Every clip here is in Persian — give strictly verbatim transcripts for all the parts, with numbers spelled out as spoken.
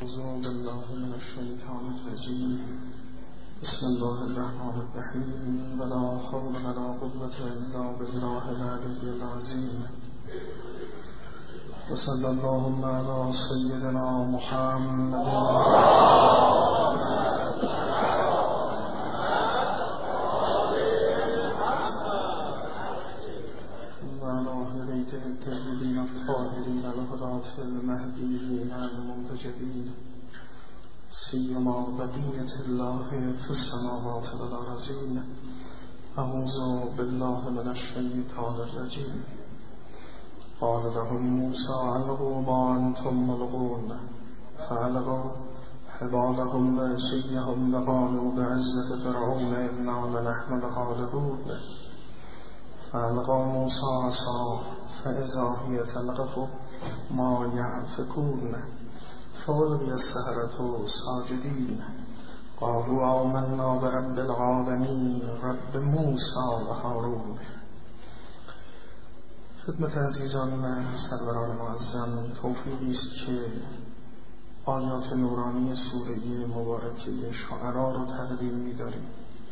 أعوذ بالله من الشيطان الرجيم. بسم الله الرحمن الرحيم. ولا حول ولا قوة إلا بالله العلي العظيم. وصلى اللهم على سيدنا محمد وعلى أهل بيته الطيبين الطاهرين الهداة المهديين المنتجبين، سيما بقية الله في السماوات والأرضين. أعوذ بالله من الشيطان الرجيم. قال لهم موسى ألقوا ما أنتم ملقون، فألقوا حبالهم وعصيهم وقالوا بعزة فرعون إنا لنحن الغالبون. فألقى موسى عصاه فإذا هي تلقف ما يأفكون، فألقي السحرة ساجدين قالوا آمنا برب العالمين رب موسى و هارون. خدمت عزیزان و سروران معظم، توفیقی است که آیات نورانی سوره مبارکه شعراء رو تقدیم می‌داریم.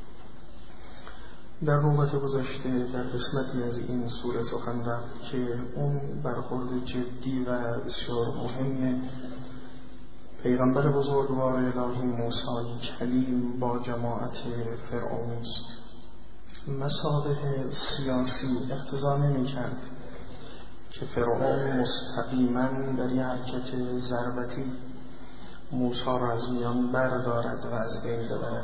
در نوبت گذشته در قسمتی از این سوره سخن رفت که اون برخورد جدی و بسیار مهم پیغمبر بزرگوار الهی موسی کلیم با جماعت فرعون است. مصالح سیاسی اقتضا نمی‌کرد که فرعون مستقیما در یک حرکت ضربتی موسی را از میان بردارد و از بین ببرد،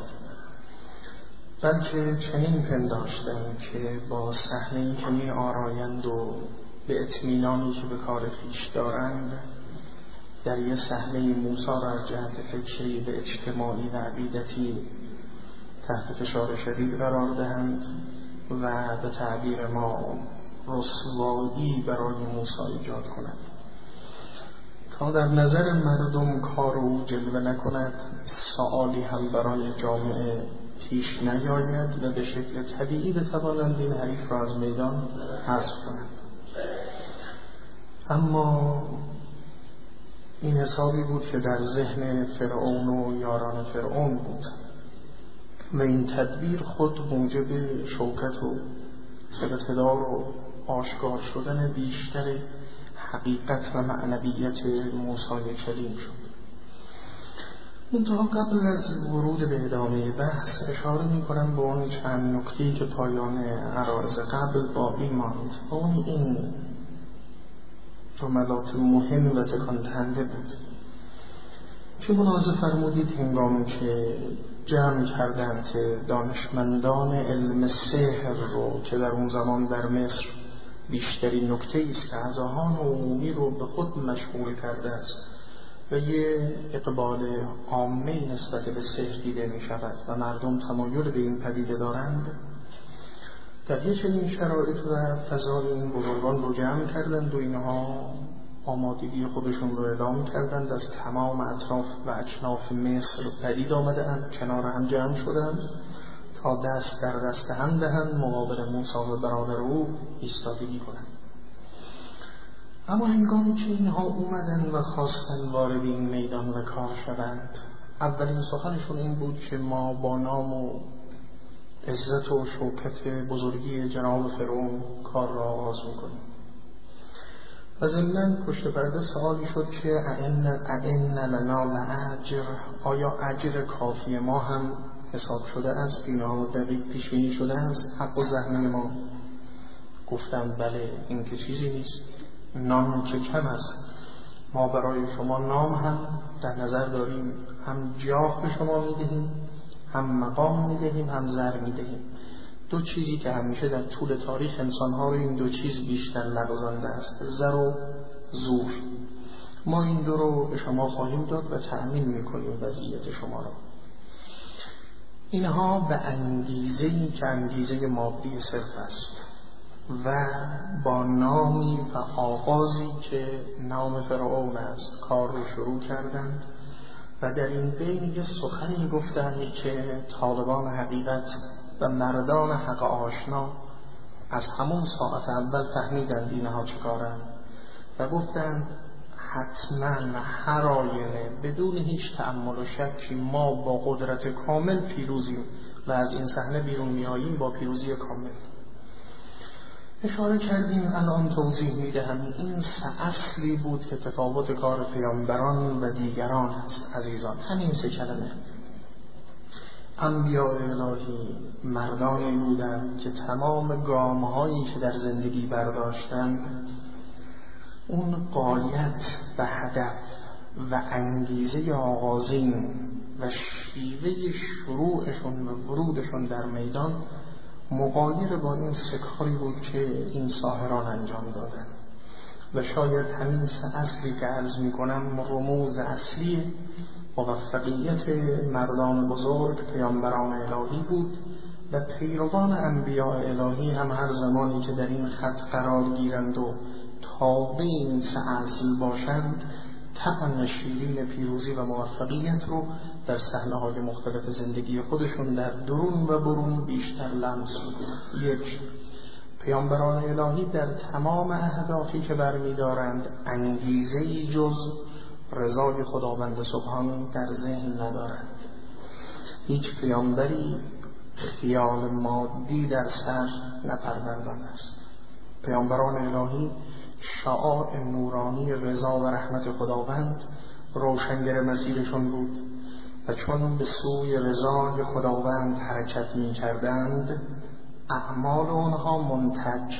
بلکه چنین پنداشتند که با صحنه‌ای که می آرایند و به اطمینانی که به کار خویش دارند در یک صحنه موسی را از جهت فکری به اجتماعی و عقیدتی تحت فشار شدید قرار دهند و به تعبیر ما رسوایی برای موسی ایجاد کنند تا در نظر مردم کار او جلوه نکند، سؤالی هم برای جامعه پیش نیاید و به شکل طبیعی بتوانند این حریف را از میدان حذف کنند. اما این حسابی بود که در ذهن فرعون و یاران فرعون بود و این تدبیر خود موجب شوکت و اقتدار و آشکار شدن بیشتر حقیقت و معنویت موسی کلیم شد. منتها قبل از ورود به ادامه بحث اشاره می کنم به اون چند نکته‌ای که پایان عرایض قبل باقی ماند. اون این جملات مهم و تکان دهنده بود که ملاحظه فرمودید هنگامی که جمع کردند دانشمندان علم سحر رو که در اون زمان در مصر بیشترین نکته است که اذهان عمومی رو به خود مشغول کرده است و یه اقبال عامی نسبت به سحر دیده می شود و مردم تمایل به این پدیده دارند، در یه چنین شرایط و فضای این بزرگان رو جمع کردند و اینها آمادگی خودشون رو اعلام کردند، از تمام اطراف و اکناف مصر پدید آمده اند، کنار هم جمع شدند تا دست در دست هم دهند مقابل موسی و برادر او ایستادگی کنند. اما هنگامی که اینها اومدن و خواستن وارد این میدان و کار شوند، اولین سخنشون این بود که ما با نام و عزت و شوکت بزرگی جناب فرعون کار را آغاز میکنیم. و ضمناً پشت پرده سوالی شد که ائن ائن لنا لاجر، آیا اجر کافی ما هم حساب شده است؟ اینها دقیق پیش بینی شده است حق و زحمه ما؟ گفتند بله، این که چیزی نیست، نام که کم است. ما برای شما نام هم در نظر داریم، هم جاه به شما میدهیم، هم مقام میدهیم، هم زر میدهیم. دو چیزی که همیشه در طول تاریخ انسانها رو این دو چیز بیشتر لغزانده است، زر و زور. ما این دو رو به شما خواهیم داد و تأمین میکنیم وضعیت شما را. اینها به انگیزه‌ای که انگیزه مادی صرف است و با نامی و آغازی که نام فرعون است کار رو شروع کردند و در این بین یه سخنی گفتند که طالبان حقیقت و مردان حق آشنا از همون ساعت اول فهمیدند اینها چه کارند و گفتند حتما هر آینه بدون هیچ تأمل و شکی ما با قدرت کامل پیروزیم و از این صحنه بیرون میاییم با پیروزی کامل. اشاره کردیم، الان توضیح میدهم. این سه اصلی بود که تفاوت کار پیامبران و دیگران است عزیزان. همین سه کلمه. انبیاء الهی مردانی بودند که تمام گام‌هایی که در زندگی برداشتند اون غایت و هدف و انگیزه آغازین و شیوه شروعشون و ورودشون در میدان مغایر با این سه کاری بود که این ساحران انجام دادن. و شاید همین سه اصلی که عرض می کنم رموز اصلی موفقیت مردان بزرگ پیامبران الهی بود و پیروان انبیاء الهی هم هر زمانی که در این خط قرار گیرند و تابع این سه اصل باشند طبعا شیرین پیروزی و موفقیت رو در صحنه‌های مختلف زندگی خودشون در درون و برون بیشتر لمس می‌کنند. یک، پیامبران الهی در تمام اهدافی که برمی‌دارند انگیزه‌ای جز رضای خداوند سبحان در ذهن ندارند. هیچ پیامبری خیال مادی در سر نپروردان است. پیامبران الهی شعاع نورانی رضا و رحمت خداوند روشنگر مسیرشون بود و چون به سوی رضای خداوند حرکت می کردند اعمال آنها منتج،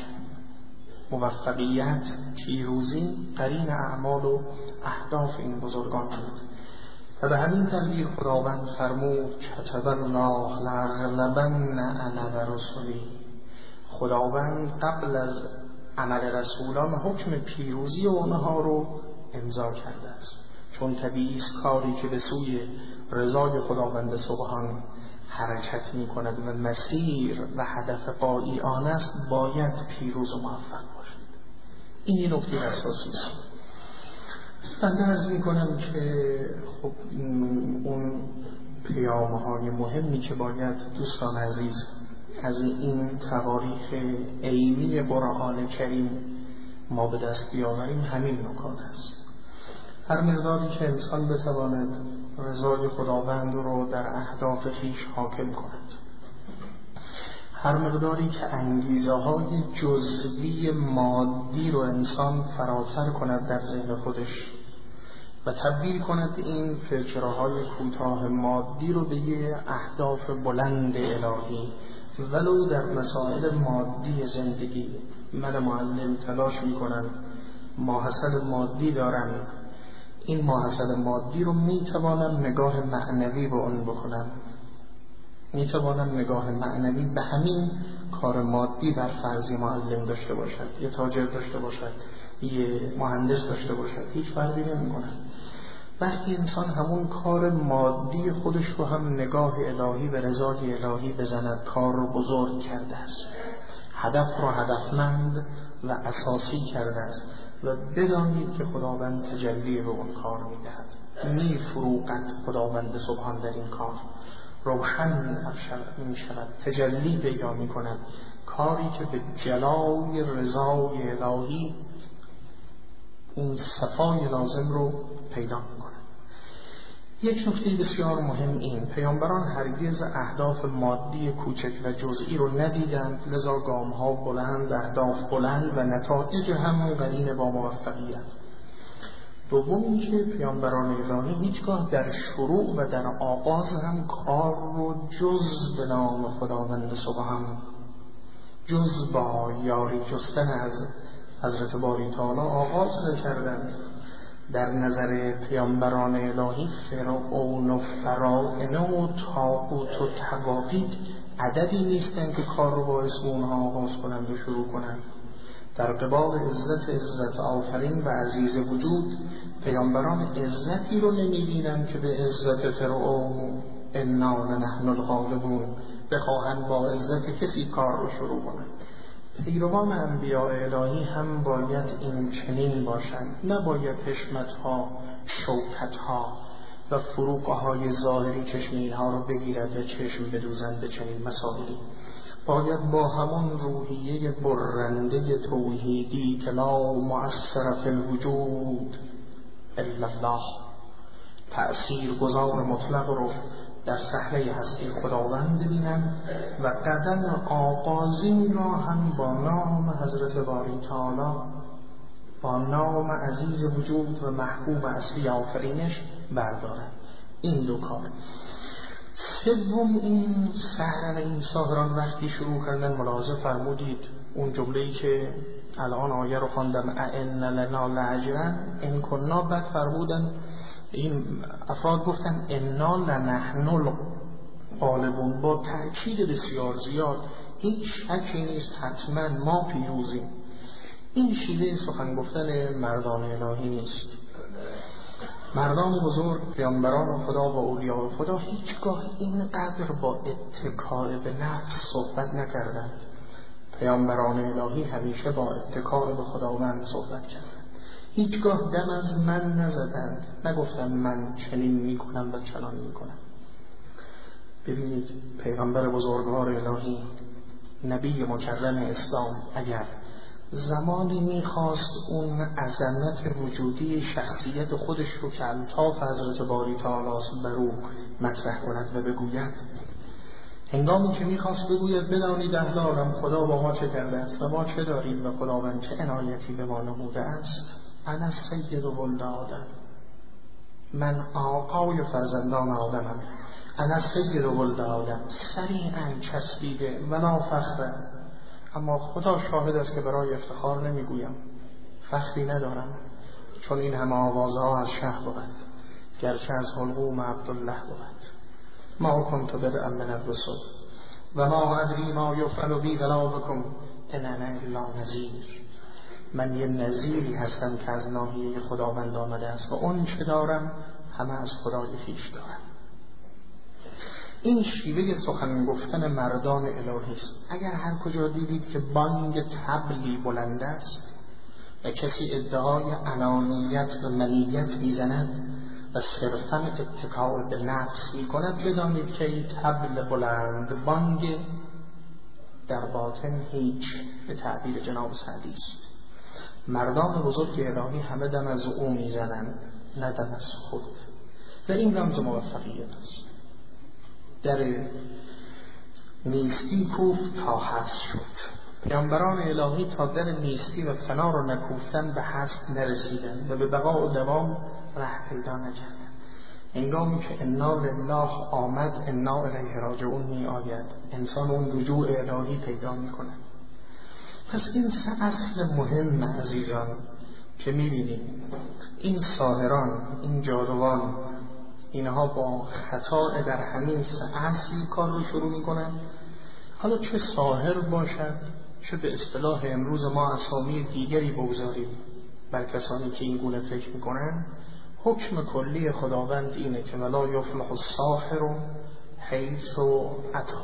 موفقیت، پیروزی قرین اعمال و اهداف این بزرگان بود. و به همین تدبیر خداوند فرمود کتب الله لأغلبن انا و رسلی. خداوند قبل از عمل رسولان حکم پیروزی اونها رو امضا کرده است، چون طبیعی است کاری که به سوی رضای خداوند سبحان حرکت می کند و مسیر و هدف قایی آن است باید پیروز و موفق باشد. این نکته اساسی است. بنده عرض می کنم که خب اون پیام‌های مهمی که باید دوستان عزیز از این تواریخ عینی قرآن کریم ما به دست بیاوریم همین نکات است. هر مقداری که انسان بتواند رضای خداوند رو در اهداف خویش حاکم کند، هر مقداری که انگیزه های جزوی مادی رو انسان فراتر کند در ذهن خودش و تبدیل کند این فکرهای کوتاه مادی رو به یه اهداف بلند الهی، ولو در مسائل مادی زندگی. من معلم تلاش میکنم، ماحصل مادی دارم، این ماحصل مادی رو میتوانم نگاه معنوی به اون بکنم، میتوانم نگاه معنوی به همین کار مادی بر فرضی معلم داشته باشد، یه تاجر داشته باشد، یه مهندس داشته باشد، هیچ فرقی نمیکنه. وقتی انسان همون کار مادی خودش رو هم نگاه الهی و رضای الهی بزند، کار رو بزرگ کرده است، هدف رو هدفمند و اساسی کرده است و بدانید که خداوند تجلی به اون کار میدهد، می فروغد خداوند سبحان در این کار، روشن می شود، تجلی پیدا می کند، کاری که به جلای رضای الهی اون صفای لازم رو پیدا می کند. یک نکته بسیار مهم این، پیامبران هرگز اهداف مادی کوچک و جزئی رو ندیدند، لذا گام‌ها بلند، اهداف بلند و نتایج هم قرین با موفقیت. دوم اینکه پیامبران الهی هیچگاه در شروع و در آغاز هم کار رو جز به نام خداوند سبحان، جز با یاری جستن از حضرت باری تعالی آغاز نکردند. در نظر پیامبران الهی فرعون و فراعنه و طاغوت و طواغیت عددی نیستند که کار رو با اسم اونها آغاز کنند و شروع کنند. در قبال عزت عزت آفرین و عزیز وجود پیامبران عزتی رو نمی‌بینند که به عزت فرعون انا نحن الغالبون بخواهند با عزت کسی کار رو شروع کنند. پیروان انبیاء الهی هم باید این چنین باشند، نباید حشمت‌ها، شوکت‌ها و فروغ‌های ظاهری چشم اینها رو بگیرد و چشم بدوزند به چنین مسائلی. باید با همون روحیه برنده توحیدی که لا مؤثر فی الوجود الا الله، تأثیر گذار مطلق رو در صحنه هستی خداوند ببینم و قدم آغازین را هم با نام حضرت باری تعالی، با نام عزیز وجود و محبوب اصلی آفرینش بردارم. این دو کار. سوم، این سحر این ساهران وقتی شروع کردن ملاحظه فرمودید اون جمله‌ای که الان آیه رو خواندم ائن لنا لاجرا ان کنا، بعد فرمودن این افراد گفتن انا لنحن الغالبون، با تأکید بسیار زیاد، هیچ شکی نیست حتما ما پیروزیم. این شیوه سخن گفتن مردان الهی نیست. مردان بزرگ، پیامبران خدا و اولیاء خدا هیچگاه اینقدر با اتکاء به نفس صحبت نکردند. پیامبران الهی همیشه با اتکاء به خداوند صحبت کردند. هیچگاه دم از من نزدند، نگفتم من چنین میکنم و چنان میکنم. ببینید پیغمبر بزرگوار الهی، نبی مکرم اسلام، اگر زمانی میخواست اون عظمت وجودی شخصیت خودش رو که الطاف حضرت باری تعالی بر او مطرح کند و بگوید، هنگامی که میخواست بگوید بدانید اهل عالم خدا با ما چه کرده است و ما چه داریم و خداوند چه عنایتی به ما نموده است، انا سید ولد آدم، من آقای فرزندان آدمم، انا سید ولد آدم، سریعا چسبیده ولا فخره، اما خدا شاهد است که برای افتخار نمیگویم، فخری ندارم، چون این همه آوازها از شه بود، گرچه از حلقوم عبدالله بود. ما کنت بدءا من الرسل و ما ادری ما یفعل بی ولا بکم ان انا الا نذیر. من یه نذیری هستم که از ناحیه خداوند آمده است و اون چه دارم همه از خدای خویش دارم. این شیوه سخن گفتن مردان الهی است. اگر هر کجا دیدید که بانگ طبلی بلند است و کسی ادعای انانیت و منیت میزند و صرفاً اتکاء به نفس میکند، بدانید که این طبل بلند بانگ در باطن هیچ، به تعبیر جناب سعدی است. مردان بزرگ الهی همه دم از او میزنند، نه دم از خود، و این رمز موفقیت است. در نیستی کوفت تا هست شد. پیامبران الهی تا در نیستی و فنا رو نکوفتن به هست نرسیدن و به بقا و دوام ره پیدا نکردن. هنگامی که انا لله آمد، انا الیه راجعون می آید، انسان اون رجوع الهی پیدا می کند. پس این سه اصل مهم عزیزان که می بینیم، این ساحران، این جادوان، اینها با خطا در همین سه اصل کار رو شروع می کنن. حالا چه ساحر باشد، چه به اصطلاح امروز ما اسامی دیگری بگذاریم بر کسانی که این گونه فکر می کنن، حکم کلی خداوند اینه که ولا یفلح الساحر حیث اتی.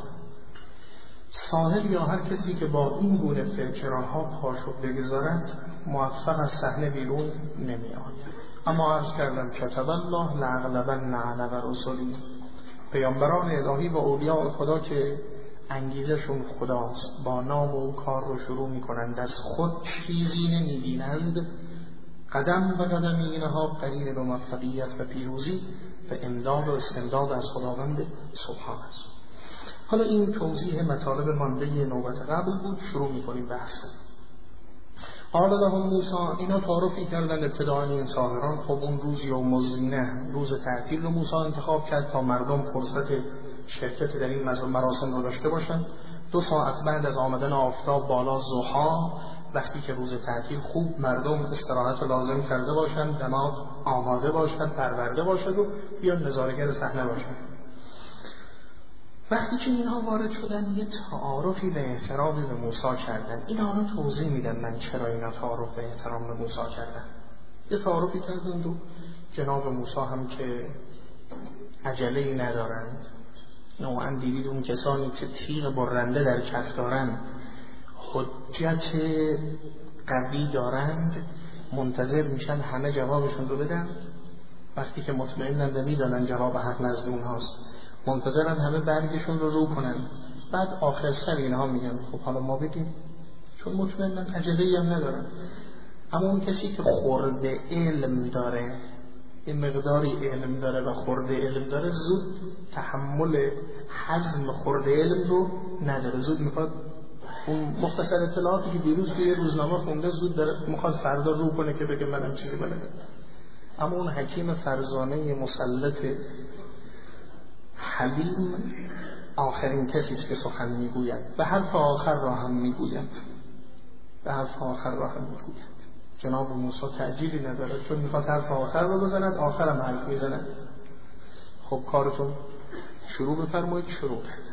ساحر یا هر کسی که با این گونه فکرها پاشو بگذارد موفق از صحنه بیرون نمی آید. اما عرض کردم کتب الله لأغلبن انا و رسلی، پیامبران الهی و اولیاء خدا که انگیزشون خداست، با نام او کار رو شروع می کنند، از خود چیزی نمی بینند، قدم به قدم اینها قرین به موفقیت و پیروزی و امداد و استمداد از خداوند سبحان است. حالا این توضیح مطالب مانده نوبت قبل بود، شروع می کنیم بحث. قال لهم موسی، اینا تعارفی کردن ابتداء این ساحران. خب اون روز یوم الزینه، روز تعطیل رو موسی انتخاب کرد تا مردم فرصت شرکت در این مراسم رو داشته باشن. دو ساعت بعد از آمدن آفتاب بالا ضحی، وقتی که روز تعطیل خوب مردم استراحت لازم کرده باشن، دماغ آماده باشد، پرورده باشد و بیان نظاره‌گر صحنه باشن. وقتی که اینها وارد شدن یه تعارفی به احترام به موسی کردن. اینا رو توضیح میدم من چرا اینا تعارف به احترام به موسی کردن. یه تعارفی کردن و جناب موسی هم که عجله‌ای ندارند، نوعا دیدید اون کسانی که تیغ برنده در کف دارن، حجت قوی دارند، منتظر میشن همه جوابشون رو بدن. وقتی که مطمئنن و میدانن جواب حق نزد اونهاست، منتظرن همه برگشون رو رو کنن. بعد آخر سر اینها میگن خب حالا ما بگیم، چون مطمئنن عجله‌ای هم ندارن. اما اون کسی که خورده علم داره یه مقداری علم داره و خورده علم داره، زود تحمل هضم خورده علم رو نداره، زود میخواد اون مختصر اطلاعاتی که دیروز توی روزنامه خونده زود داره میخواد فردا رو کنه که بگه منم چیزی بلدم. اما اون حکیم فرزانه مسلط حلیم آخرین کسی است که سخن میگوید، به حرف آخر را هم میگوید، به حرف آخر را هم میگوید. جناب موسی تعجیلی نداره، چون میخواد حرف آخر رو بزند، آخرم حرف میزند. خب کارتون شروع بفرمایید. شروع کرد.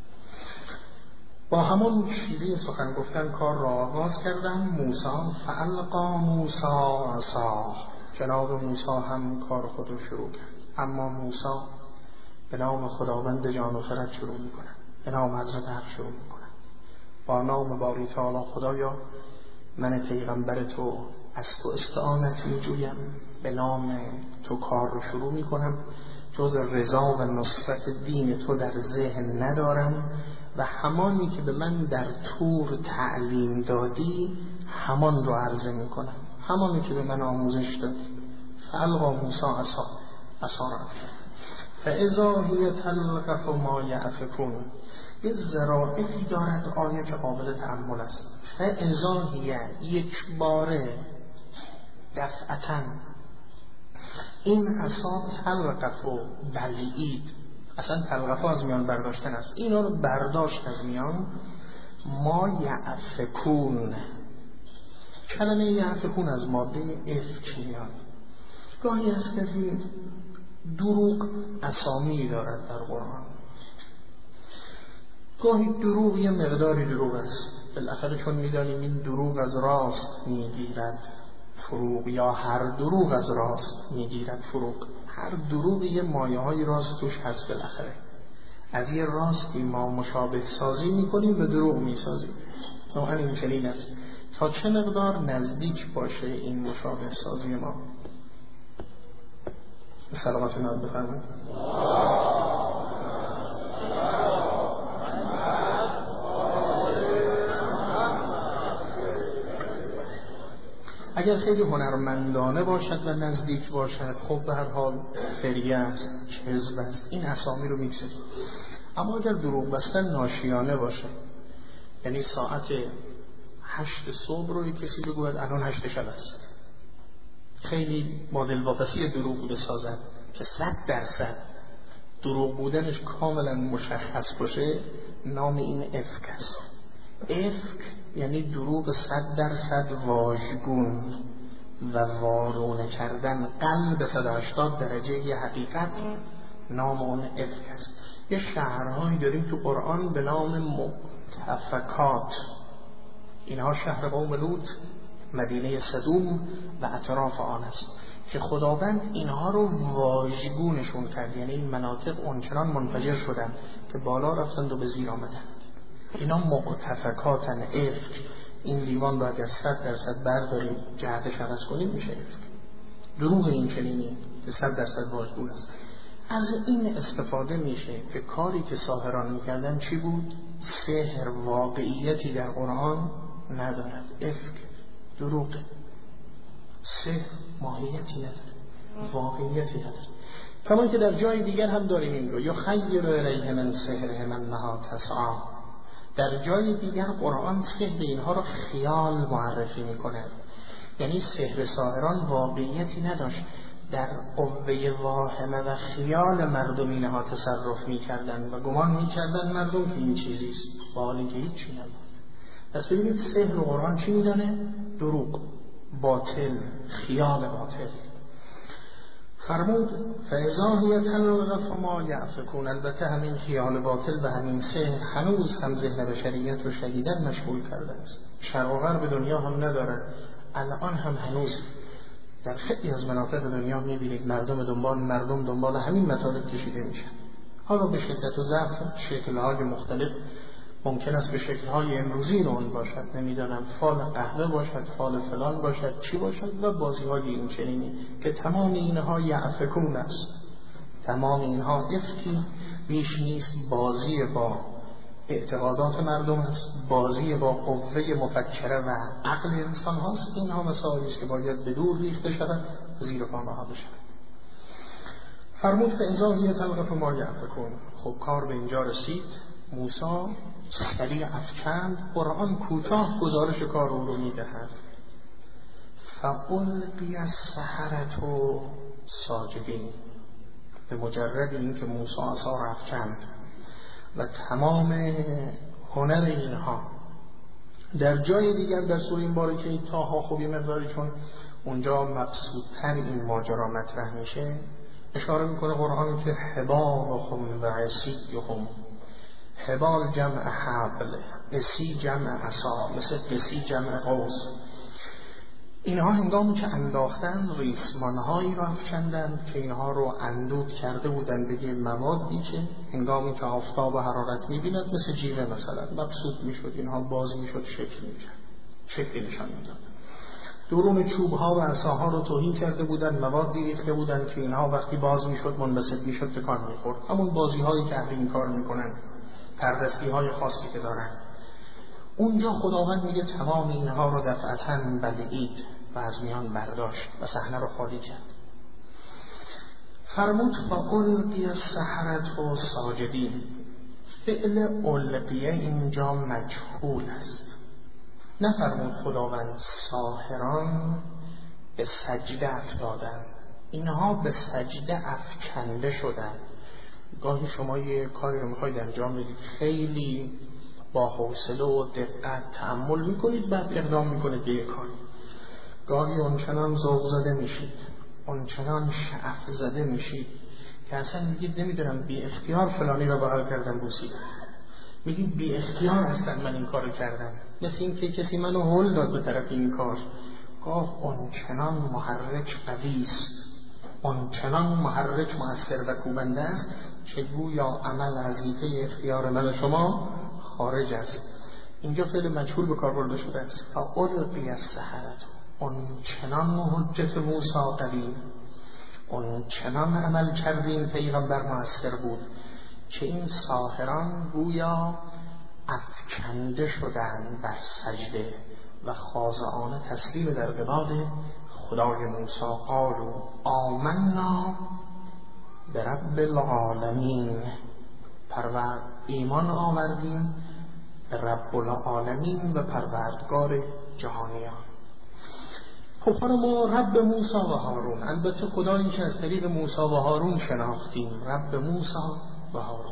با همون شیوه سخن گفتن کار را آغاز کردن. موسی فالقا موسی عصا، جناب موسی هم کار خود رو شروع کرد. اما موسی به نام خداوند جان و خرد شروع میکنه، به نام حضرت حق شروع میکنه، با نام باری تعالی خدایا من پیغمبر تو از تو استعانت میجویم، به نام تو کار رو شروع میکنم، جز رضا و نصرت دین تو در ذهن ندارم و همانی که به من در طور تعلیم دادی همان رو عرضه میکنم، همانی که به من آموزش دادی. فالقا موسی عصا، عصا را فاذا هی تلقف ما یأفکون. یه ذرائفی دارد آیه که قابل تأمل است. فاذا هی، یک باره، دفعتاً، این عصا تلقف و بلعید، اصلا تلقف از میان برداشتن است، اینا رو برداشت از میان. ما یأفکون، کلمه یأفکون از ماده افک میاد. گاهی است که دروغ اسامی دارد در قرآن، گاهی دروغ یه مقداری دروغ است، بالاخره چون میدانیم این دروغ از راست میگیرد فروغ، یا هر دروغ از راست میگیرد فروغ. هر دروغ یه مایه های راست توش هست. بالاخره از یه راستی ما مشابه سازی میکنیم و دروغ میسازیم. نوعا این چنین است. تا چه مقدار نزدیک باشه این مشابه سازی ما؟ سلامت نام بفرمایید. اگر خیلی هنرمندانه باشد و نزدیک باشد، خب به هر حال فریه است، کذب است، این اسامی رو میگذاریم. اما اگر دروغ بستن ناشیانه باشه، یعنی ساعت هشت صبح رو کسی بگوید الان هشت شب است، خیلی با دلواپسی دروغ بسازد که صد درصد دروغ بودنش کاملا مشخص باشه، نام این افک است. افک یعنی دروغ صد درصد واژگون و وارونه کردن، قلب صد و هشتاد درجه ی حقیقت، نام اون افک است. یه شهرهایی داریم تو قرآن به نام مؤتفکات، اینها شهر قوم لوط، مدینه سدوم و اطراف آن است که خداوند اینها رو واژگونشون کرد، یعنی این مناطق اونچنان منفجر شدن که بالا رفتند و به زیر آمدند. اینا مؤتفکاتن، افک. این لیوان باید از صد درصد برداریم جهتش عوض کنیم میشه افک. دروغ این چنینی که صد درصد واژگون است. از این استفاده میشه که کاری که ساحران میکردن چی بود؟ سحر واقعیتی در قرآن ندارد، افک، دروغ. سحر ماهیتی نداره، واقعیتی نداره. کما که در جای دیگر هم داریم این رو، یا خیر الیه من سحره من نها تسعی. در جای دیگر قرآن سحر اینها رو خیال معرفی میکنه، یعنی سحر ساحران واقعیتی نداشت، در قوه واهمه و خیال مردم اینها تصرف میکردن و گمان میکردن مردم که این چیزیست، با حالی که هیچی نبود. پس ببینید سحر و قرآن چی میدانه؟ دروغ، باطل، خیال باطل. فرمود فاذا هی تلقف ما یأفکون. البته همین خیال باطل و همین سحر هنوز هم ذهن بشریت رو شدیداً مشغول کرده است. شرق و غرب دنیا هم ندارد، الان هم هنوز در خیلی از مناطق دنیا میبینید مردم دنبال مردم دنبال همین مطالب کشیده میشن، حالا به شدت و ضعف، شکل‌های مختلف، ممکن است به شکل‌های امروزی اون باشد، نمیدانم فال قهوه باشد، فال فلان باشد، چی باشد، و بازی‌های این چنینی که تمام اینها یأفکون است. تمام اینها افکی بیش نیست، بازی با اعتقادات مردم است، بازی با قوه مفکره و عقل انسان هاست. اینها مسائلی است که باید به دور ریخته شود، زیر پا نهاده شود. فرمود فاذا هی تلقف ما یأفکون. خب کار به اینجا رسید، موسی سریع افکند. قرآن کوتاه گزارش کار او رو میدهد. فالقی السحرة ساجدین. به مجرد اینکه موسی عصا را افکند و تمام هنر اینها در جای دیگر در سوره این بارکه تاها، خوب یه مقداری چون اونجا مقصودتر این ماجرا مطرح میشه، اشاره میکنه قرآن که حبالهم و عصیهم. حبال جمع حبل، عصی جمع عصا، مثل عصی جمع قوس. اینها هنگامی که انداختن ریسمانهایی را افکندند که اینها رو اندود کرده بودند به موادی که هنگامی که آفتاب و حرارت میبیند مثل جیوه مثلا مبسوط میشد، اینها باز میشد، شکل میشد، شکل نشان میداد. درون چوبها و عصاها رو توهین کرده بودند، موادی ریخته بودند که اینها وقتی باز میشد منبسط میشد، تکان میخورد. همون بازی هایی که اهل این کار میکنن، پردستی های خاصی که دارن. اونجا خداوند میگه تمام اینها رو دفعتاً بلعید و از میان برداشت و صحنه رو خالی کرد. فرمود فالقی السحرة ساجدین. فعل القیه اینجا مجهول است. نفرمود خداوند ساحران به سجده افتادند، اینها به سجده افکنده شدند. گاهی شما یه کاری رو میخواید انجام بدید، خیلی با حوصله و دقت تأمل میکنید، بعد اقدام میکنید به یه کاری. گاهی اونچنان ذوق زده میشید، اونچنان شعف زده میشید که اصلا میگید نمیدونم بی اختیار فلانی رو بغل کردم بوسیدم، میگید بی اختیار هستن من این کارو کردم، مثل این که کسی منو هل داد به طرف این کار. گاه اونچنان محرک قوی است، اونچنان محرک مؤثر و کوبنده است که گویا عمل از حیطه اختیار من شما خارج است. اینجا فعل مجهول به کار برده شده است. فالقی السحرة، اونچنان حجت موسی قوی، اونچنان عمل کردین پیغمبر مؤثر بود که این ساحران گویا افکنده شدند بر سجده و خاضعانه تسلیم در قبال خدای موسی. قالوا آمنا برب العالمین، پرور ایمان آوردیم به رب العالمین و پروردگار جهانیان. خب ما رب موسی و هارون، البته خدایی که از طریق موسی و هارون شناختیم، رب موسی و هارون.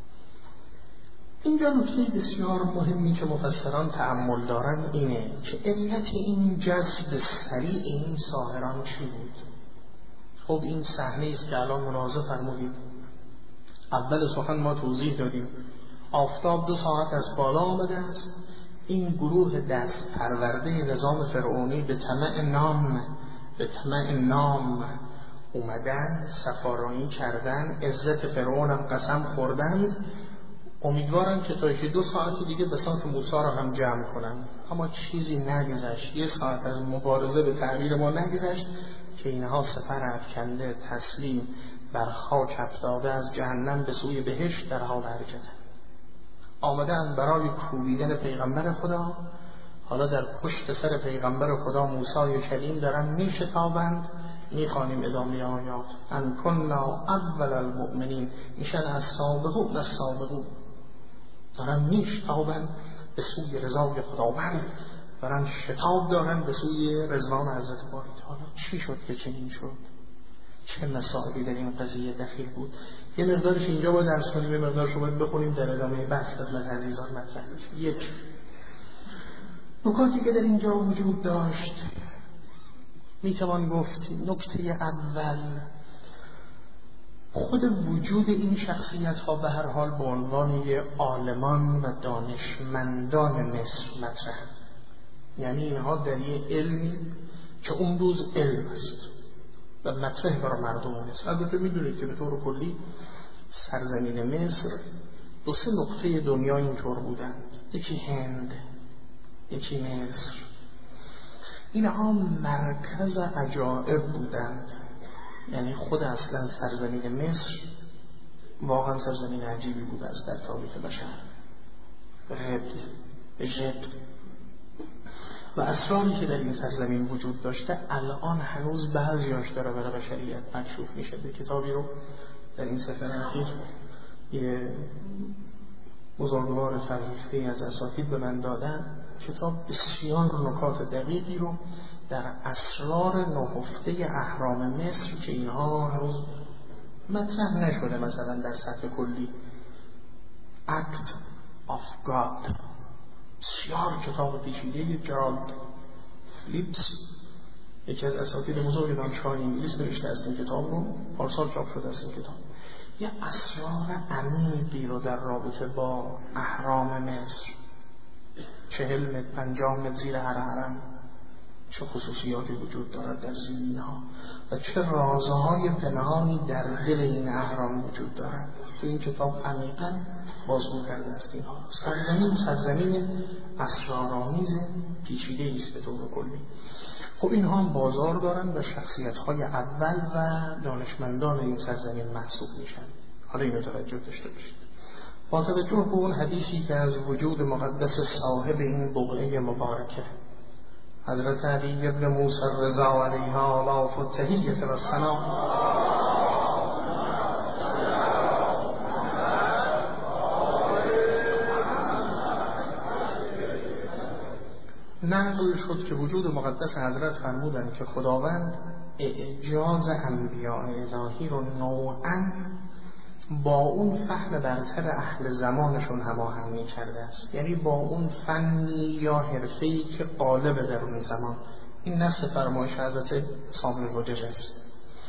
اینجا نکته بسیار مهمی که مفسران تأمل دارن اینه که علت این جذب سریع این ساحران چی بود؟ خب این صحنه است که الان ملاحظه فرمودید. اول سخن ما توضیح دادیم آفتاب دو ساعت از بالا آمده است، این گروه دست پرورده نظام فرعونی به طمع نام به طمع نام اومدن، سفارایی کردن، عزت فرعون هم قسم خوردن، امیدوارم که تا یکی دو ساعت دیگه بساط موسی را هم جمع کنن. اما چیزی نگذشت، یه ساعت از مبارزه به تعبیر ما نگذشت که اینها سپر افکنده تسلیم بر خاک افتاده از جهنم به سوی بهشت در حال حرکت آمدن برای کوبیدن پیغمبر خدا. حالا در پشت سر پیغمبر خدا موسی کلیم دارن میشتابند. میخوانیم ادامه آیات ان کنا اول المؤمنین، میشن از سابقون از سابقون، دارن میشتابند به سوی رضای خداوند، دارن شتاب دارن به سوی رضوان حضرت باری تعالی. چی شد که چنین شد؟ چه مسائلی در این قضیه دخیل بود؟ یه مقدارش اینجا باید درس کنیم، یه مقدارش رو باید بخونیم در ادامه بحث خدمت عزیزان مطرح بشه. یک نکاتی که در اینجا وجود داشت میتوان گفت نکته اول خود وجود این شخصیت ها به هر حال به عنوان یه عالمان و دانشمندان مصر مطرح، یعنی اینها در یه علمی که اون روز علم است و مطرح برای مردم مصر. البته میدونید که به طور کلی سرزمین مصر دو سه نقطه دنیا اینطور بودند، یکی هند، یکی مصر. اینها مرکز عجائب بودند، یعنی خود اصلا سرزمین مصر واقعا سرزمین عجیبی بود است در تاریخ بشر. ربط، ربط. و اسراری که در این سرزمین وجود داشته الان هنوز بعضیاش داره برای بشریت مکشوف میشه. به کتابی رو در این سفر اخیر یه بزرگوار فرهیخته از اساتید به من دادن، کتاب بسیار نکات دقیقی رو در اسرار نهفته اهرام مصر که اینها هنوز مطرح نشده مثلا در سطح کلی، Act of God، بسیار کتاب پیچیده. جرالد فلیپس یکی از اساتید بزرگ دانشگاه انگلیس نوشته است این کتاب رو، پارسال چاپ شده است این کتاب. یه اسرار عمیقی رو در رابطه با اهرام مصر، چهل متر پنجاه متر زیر هر هرم چه خصوصیاتی وجود دارد در زیر اینها و چه رازهای پنهانی در دل این اهرام وجود دارد. تو این کتاب عمیقاً بازگو کرده است اینها. سرزمین سرزمین اسرارآمیز پیچیده است به طور کلی. خب اینها هم بازار دارن و شخصیت‌های اول و دانشمندان این سرزمین محسوب میشن. حالا اینو توجه داشته باشید. با توجه به اون حدیثی که از وجود مقدس صاحب این بقعه مبارکه حضرت علی ابن موسی الرضا علیه آلاف التحیة و الثنا نقل شد که وجود مقدس حضرت فرمودند که خداوند اعجاز انبیاء الهی رو نوعاً با اون فهم برتر اهل زمانشون هماهنگ کرده است، یعنی با اون فنی یا حرفه‌ای که غالب در اون زمان. این نص فرمایش حضرت سامع الحجج است.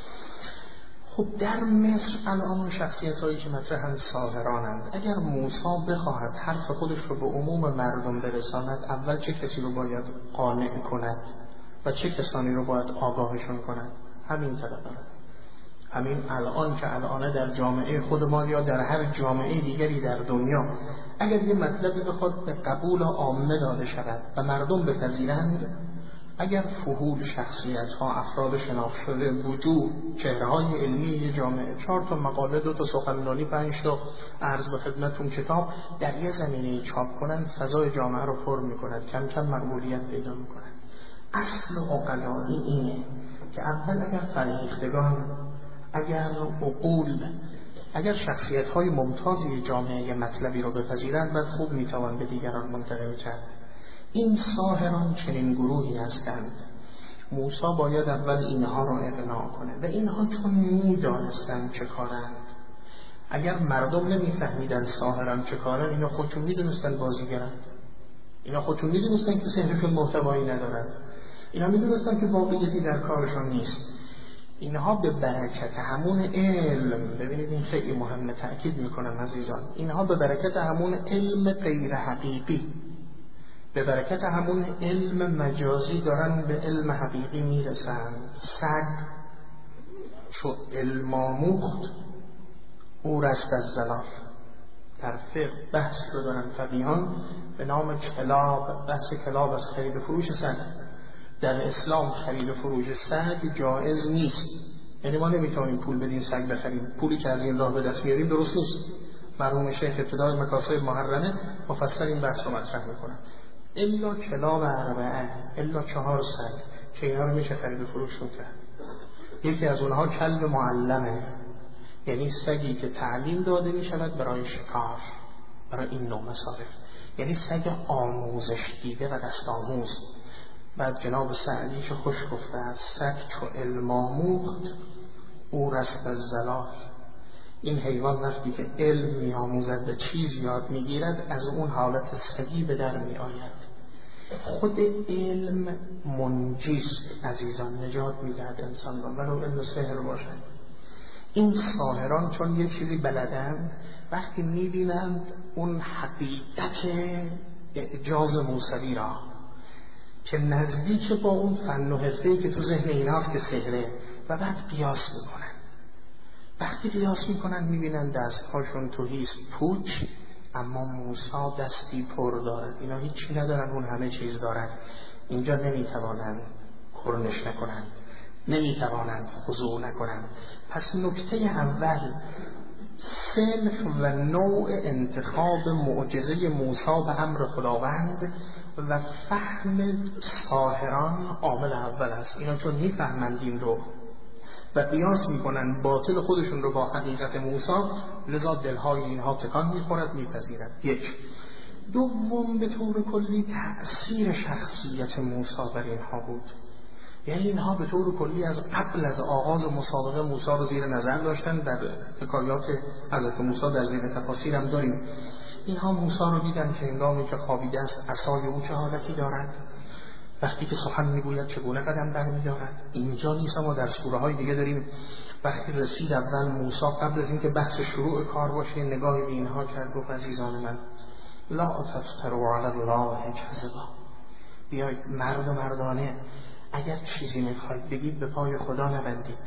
خب در مصر الان شخصیت‌هایی که مطرحاً ساحرانند. اگر موسی بخواهد حرف خودش رو به عموم مردم برساند، اول چه کسی رو باید قانع کند و چه کسانی رو باید آگاهشون کند؟ همین طبقه. همین الان که الان در جامعه خود ما یا در هر جامعه دیگری در دنیا اگر یه مطلبی بخواد به قبول عامه داده شود و مردم بپذیرند، اگر فهول شخصیت ها، افراد شناخته شده، وجوه، چهره های علمی یه جامعه، چهار تا مقاله، دو تا سخنرانی، پنج تا عرض به خدمتتون کتاب در یه زمینه چاپ کنن، فضای جامعه رو پر می‌کند، کم کم مقبولیت پیدا می‌کند. اصل عقلایی اینه که اول اگر فرهیختگان، اگر عقول، اگر شخصیت های ممتازی جامعه مطلبی رو بپذیرند، بعد خوب میتوان به دیگران منتقل کرد. این ساحران چنین گروهی هستند. موسی باید اول اینها رو اقناع کنه و اینها چون میدانستند چه کارند. اگر مردم نمیفهمیدن ساحران چه کارند، اینا خودشون میدونستن بازیگرند، اینا خودشون میدونستن که سحرشون محتوایی ندارند، اینا میدونستن که واقعیتی در کارشون نیست. اینها به برکت همون علم، ببینید این خیلی مهمه، تأکید میکنم عزیزان، اینها به برکت همون علم غیر حقیقی، به برکت همون علم مجازی دارن به علم حقیقی میرسن. سگ چو علم آموخت او رست از زلال. در فقه بحث رو دارن فقیهان به نام کلاب، بحث کلاب از خرید فروش سگ. در اسلام خرید و فروش سگ جایز نیست، یعنی ما نمیتونیم پول بدیم سگ بخریم، پولی که از این راه به دست میاریم درست نیست. مرحوم شیخ ابتدای مکاسب محرمه مفصل این بحث رو مطرح میکنن. الا کلاب اربعه، الا چهار سگ که اینا رو میشه خرید و فروش کرد. یکی از اونها کلب معلمه، یعنی سگی که تعلیم داده میشود برای شکار، برای این نوع مصارف، یعنی سگ آموزش دیده و دست آموز. بعد جناب سعدی که خوش گفته است سگ چو علم آموخت او رست از زلال. این حیوان وقتی که علم می آموزد و چیز یاد می گیرد از اون حالت سگی به در می آید. خود علم منجیست عزیزان، نجات می دهد انسان را ولو علم سحر باشد. این ساحران چون یه چیزی بلدن، وقتی می بینند اون حقیقت اعجاز موسوی را که نزدیک با اون فن و حرفه‌ای که تو ذهن ایناست که سحره، و بعد قیاس میکنن. وقتی قیاس میکنن میبینن دستهاشون توهیست پوچ، اما موسی دستی پر دارد. اینا هیچی ندارن، اون همه چیز دارد. اینجا نمیتوانند کرنش نکنند، نمیتوانند خضوع نکنند. پس نکته اول صنف و نوع انتخاب معجزه موسی به امر خداوند و فهم ساحران عامل اول است. اینا چون میفهمند این رو و قیاس میکنن باطل خودشون رو با حقیقت موسی، لذا دلهای اینها تکان میخورد، میپذیرد. یک. دوم، به طور کلی تأثیر شخصیت موسی بر اینها بود. یعنی اینها به طور کلی از قبل از آغاز مسابقه موسی رو زیر نظر داشتن. در حکایات حضرت موسی در زیر تفاسیر هم داریم. اینها موسی رو دیدن که هنگامی که خوابیده است عصای او چه حالتی دارد، وقتی که سخن میگوید چگونه قدم برمی‌دارد. اینجا نیست، اما در سوره های دیگه داریم وقتی رسید اول موسی قبل از اینکه بحث شروع کار باشه نگاهی به اینها کرد، گفت عزیزان من لا تفتروا علی الله کذبا، بیایید مرد و مردانه اگر چیزی میخواید بگید به پای خدا نبندید.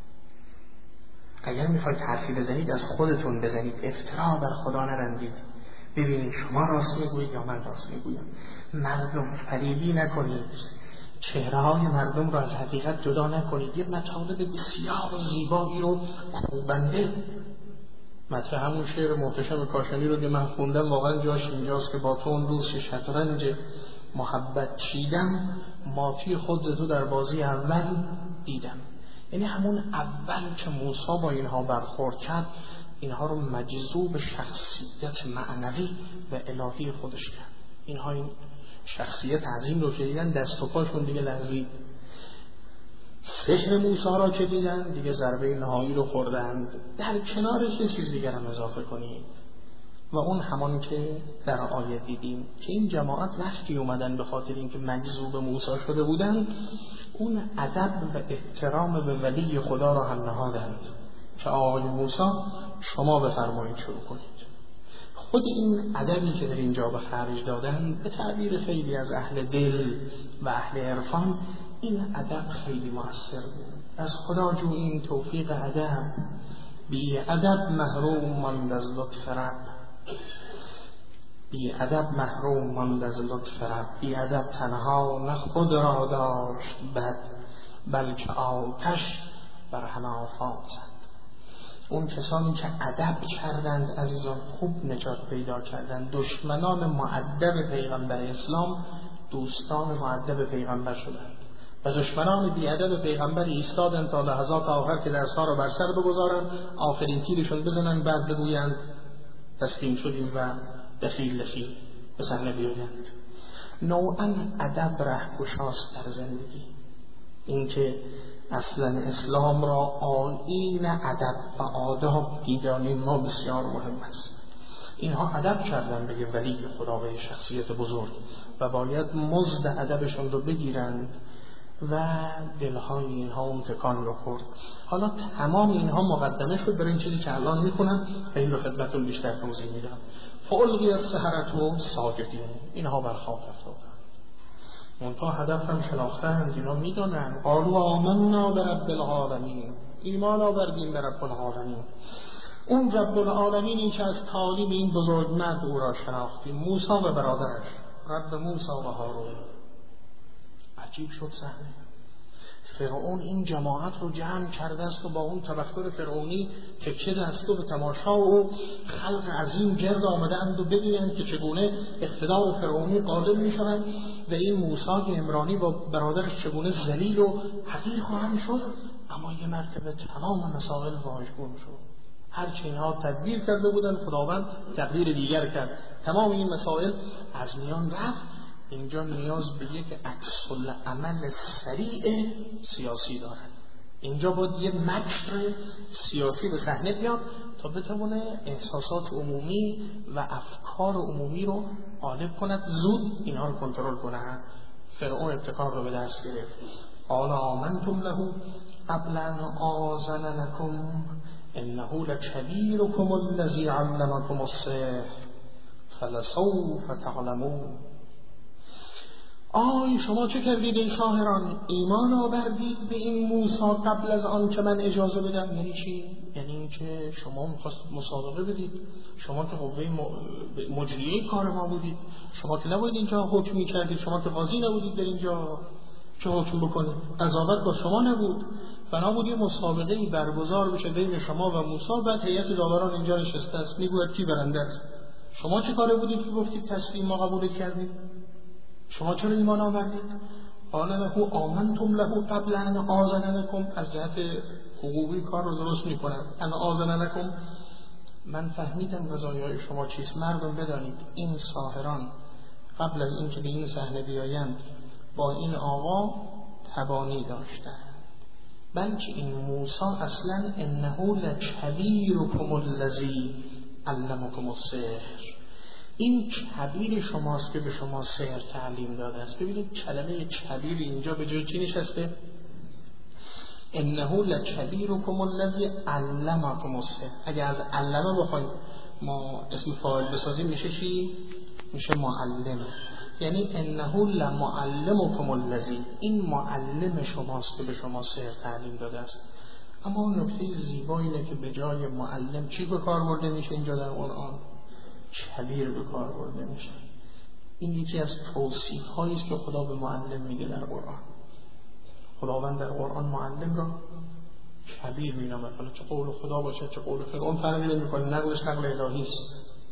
اگر میخواید حرفی بزنید از خودتون بزنید، افترا بر خدا نبندید. ببینید شما راست میگویید یا من راست میگویم. مردم فریبی نکنید، چهره های مردم را از حقیقت جدا نکنید. یه مطالب بسیار زیبایی رو بنده مطرح همون شعر محتشم کاشانی رو که من خوندم واقعا جاش اینجاست که با تو اون روز شطرنج محبت چیدم، ماتی خود تو در بازی اول دیدم. یعنی همون اول که موسی با اینها برخورد کرد، اینها رو مجذوب شخصیت معنوی و الهی خودش کرد. اینها این شخصیت عظیم رو که دیدن دست و پاشون دیگه لرزید. سحر موسی را که دیدن دیگه ضربه نهایی رو خوردند. در کنارش یه چیز دیگر هم اضافه کنید و اون همان که در آیه دیدیم که این جماعت وقتی اومدن به خاطر اینکه مجذوب موسی شده بودن، اون ادب و احترام به ولی خدا را هم نهادند که آقای موسی شما بفرمایید شروع کنید. خود این ادبی که در اینجا به خرج دادن به تعبیر خیلی از اهل دل و اهل عرفان، این ادب خیلی مؤثر بود. از خدا جوییم توفیق ادب، بی ادب محروم ماند از لطف رب. بی ادب محروم ماند از لطف رب. بی ادب تنها نه خود را داشت بد، بلکه آتش بر همه آفات زد. اون کسانی که ادب کردند عزیزان خوب نجات پیدا کردند. دشمنان مؤدب پیغمبر اسلام دوستان مؤدب پیغمبر شدند و دشمنان بی‌ادب پیغمبر ایستادند تا لحظات آخر که دستها را بر سر بگذارند، آخرین تیرشون بزنند، بعد بگویند تسلیم شدیم و دخیل دخیل به صحنه بیایند. نوعاً ادب رهگشاست در زندگی. اینکه اصلا اسلام را آیین ادب و آداب دیدانیم ما بسیار مهم است. اینها ادب کردن به یه ولی خدا، به شخصیت بزرگ و باید مزد ادبشون رو بگیرند و دلهای اینها اون تکان رو خورد. حالا تمام اینها مقدمه شد برای این چیزی که الان میکنم و این رو خدمتتون بیشتر توضیح میدم. فالقی السحرة ساجدین، اینها برخواب افتادند. منتها هدف هم شناختند، اینا میدونن. قالوا آمنا برب العالمین، ایمان آوردیم به رب العالمین. اون رب العالمینی که از تعالیم این بزرگ مرد او را شناختیم، موسی و برادرش، رب موسی و هارون. عجیب شد صحنه. فرعون این جماعت رو جمع کرده است و با اون تبختر فرعونی تکیه دست و به تماشا و خلق عظیم گرد آمدند و ببینند که چگونه اقتدار فرعونی غالب می شود و این موسی عمرانی و برادرش چگونه ذلیل و حقیر خواهند شد. اما یه مرتبه تمام مسائل واژگون شد. هرچه اینها تدبیر کرده بودند خداوند تدبیر دیگر کرد، تمام این مسائل از میان رفت. اینجا نیاز به یک عکس العمل سریع سیاسی دارد. اینجا باید یه مکر سیاسی به صحنه بیاد تا بتونه احساسات عمومی و افکار عمومی رو غالب کند، زود اینها رو کنترل کند. فرعون ابتکار رو به دست گرفت. قال آمنتم له قبل ان آذن لكم انه لکبیرکم الذی علمکم السحر فلسوف تعلمون. آی شما چه کردید ای ساحران؟ ایمان آوردید به این موسی قبل از آن که من اجازه بدم. یعنی چی؟ یعنی این که شما می‌خواستید مسابقه بدید، شما که قوه مجریه کار ما بودید، شما که نباید اینجا حکم می‌کردید، شما که قاضی نبودید در اینجا که حکم بکنید، قضاوت با شما نبود. بنا بود یه مسابقه‌ای برگزار بشه بین شما و موسی. بعد هیئت داوران اینجا نشسته است، میگوید کی برنده است. شما چه کاره بودید که گفتید تسلیم ما قبول کردیم؟ شما چرا ایمان آوردید؟ قال له آمنتم له قبل ان آذن لكم. از جهت حقوقی کار رو درست میکنن. ان آذن لكم، من فهمیدم قضایای شما چیست. مردم بدانید این ساحران قبل از اینکه به این صحنه بیایند با این آقا تبانی داشتند، بلکه این موسی اصلا انه لکبیرکم الذی علمکم السحر، این کبیر شماست که به شما سحر تعلیم داده است. ببینید کلمه کبیر اینجا به جای چی نشسته؟ انه لکبیرکم الذی علمکم السحر. اگه از علمه بخوایم ما اسم فاعل بسازیم میشه چی؟ میشه معلم. یعنی انه لمعلمکم الذی، این معلم شماست که به شما سحر تعلیم داده است. اما نکته زیبایی اینه که به جای معلم چی به کار برده میشه اینجا در قرآن؟ کبیر به کار برده میشه. این یکی از توصیف هایی است که خدا به معلم میگه در قرآن. خداوند در قرآن معلم را کبیر مینامد. حالا چه قول خدا باشه چه قول فرعون فرقی نمیکنه، نقلش نقل الهی است.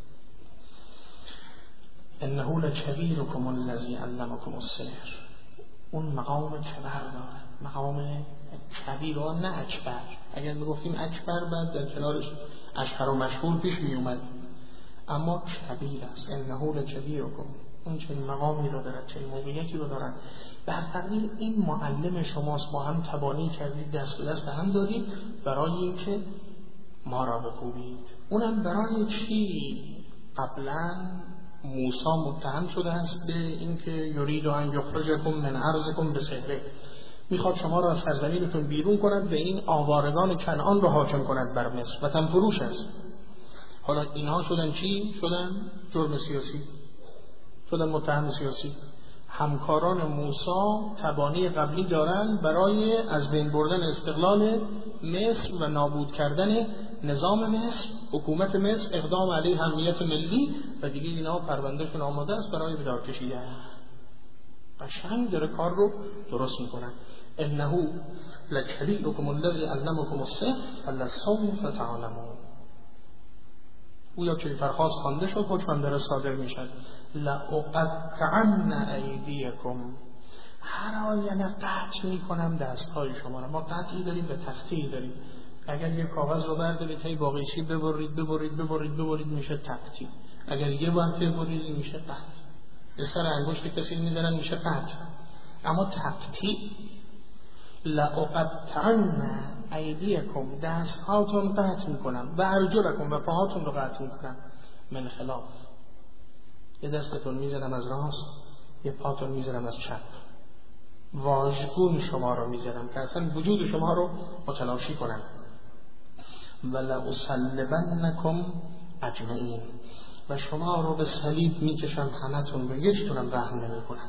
انه لکبیرکم الذی علمکم السحر، اون مقام کبر داره، مقام کبیر و نه اکبر. اگر میگفتیم اکبر بعد در کنارش اشهر و مشهور پیش میومد، اما کبیر است. انه لکبیرکم، اون چه مقامی رو دارد، چه موقعیتی رو دارد. بر تقدیر این معلم شماست، با هم تبانی کردید، دست به دست هم دادید برای اینکه ما را بکوبید. اونم برای چی؟ قبلا موسی متهم شده است به اینکه یرید ان یخرجکم من ارضکم بسحره، میخواد شما را از سرزمینتون بیرون کند، به این آوارگان کنعان رو حاکم کند بر مصر. وطن فروش است. حالا اینها شدن چی؟ شدن جرم سیاسی، شدن متهم سیاسی. همکاران موسی تبانی قبلی دارند برای از بین بردن استقلال مصر و نابود کردن نظام مصر، حکومت مصر، اقدام علیه امنیت ملی و دیگه اینا پروندهشون آماده است برای بدار کشیدن. قشنگ داره کار رو درست میکنن. انه لکبیرکم الذی علمکم السحر فلسوف تعلمون. او یا که فرخواست خوانده شد، حکم داره صادر میشد. لأقطعن ایدیکم، هر آینه قطع میکنم دستهای شما را. ما قطعی داریم به تقطیع داریم. اگر یک کاغذ رو بردارید هی با قیچی ببرید ببرید ببرید ببرید میشه تقطیع. اگر یه بار ببرید میشه قطع. به سر انگشت کسی میزنن میشه قطع. اما تقطیع لأقطعن ایدیکم، دستهاتون قطع میکنم و ارجلکم، و پاهاتون رو قطع میکنم من خلاف. یه دستتون میزنم از راست، یه پاتون میزنم از چپ، واژگون شما رو میزنم که اصلا وجود شما رو متلاشی کنم. ولأصلبنکم اجمعین، و شما رو به صلیب میکشم همتون رو، یکتونم رحم نمیکنم.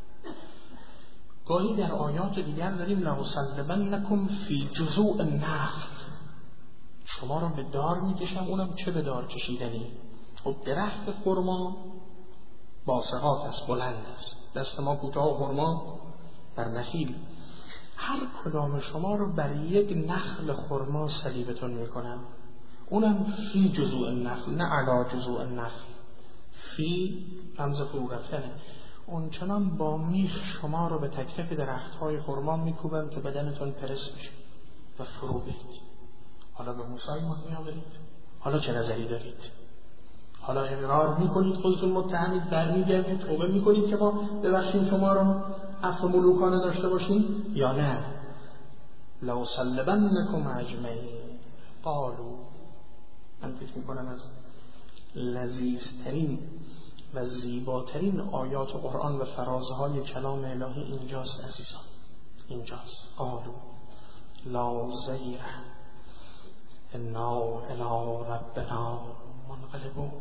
گاهی در آیات دیگر داریم لأصلبنکم فی جذوع النخل، شما رو به دار میکشم. اونم چه به دار کشیدنی؟ خب درخت خرما باسقات است، بلند است، دست ما کوتاه و خرما در نخیل. هر کدام شما رو بر یک نخل خرما صلیبتون میکنم. اونم فی جذوع النخل، نه علی جذوع النخل. فی رمز فرو رفتنه. اون چنان با میخ شما رو به تک تک درختهای خرما میکوبم که بدنتون پرس بشه و فرو برید. حالا به موسی ایمان میآورید؟ حالا چه نظری دارید؟ حالا اقرار میکنید خودتون متهمید، برمیگردید توبه میکنید که ما ببخشیم شما رو، عفو ملوکانه داشته باشیم، یا نه؟ لأصلبنکم اجمعین. قالوا، من فکر میکنم از لذیذترین و زیباترین آیات قرآن و فرازهای کلام الهی اینجاست عزیزان، اینجاست. قالوا لا ضیر انا الی ربنا منقلبون.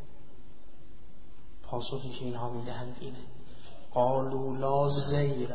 پاسخی که اینها میدهند اینه، قالوا لا ضیر،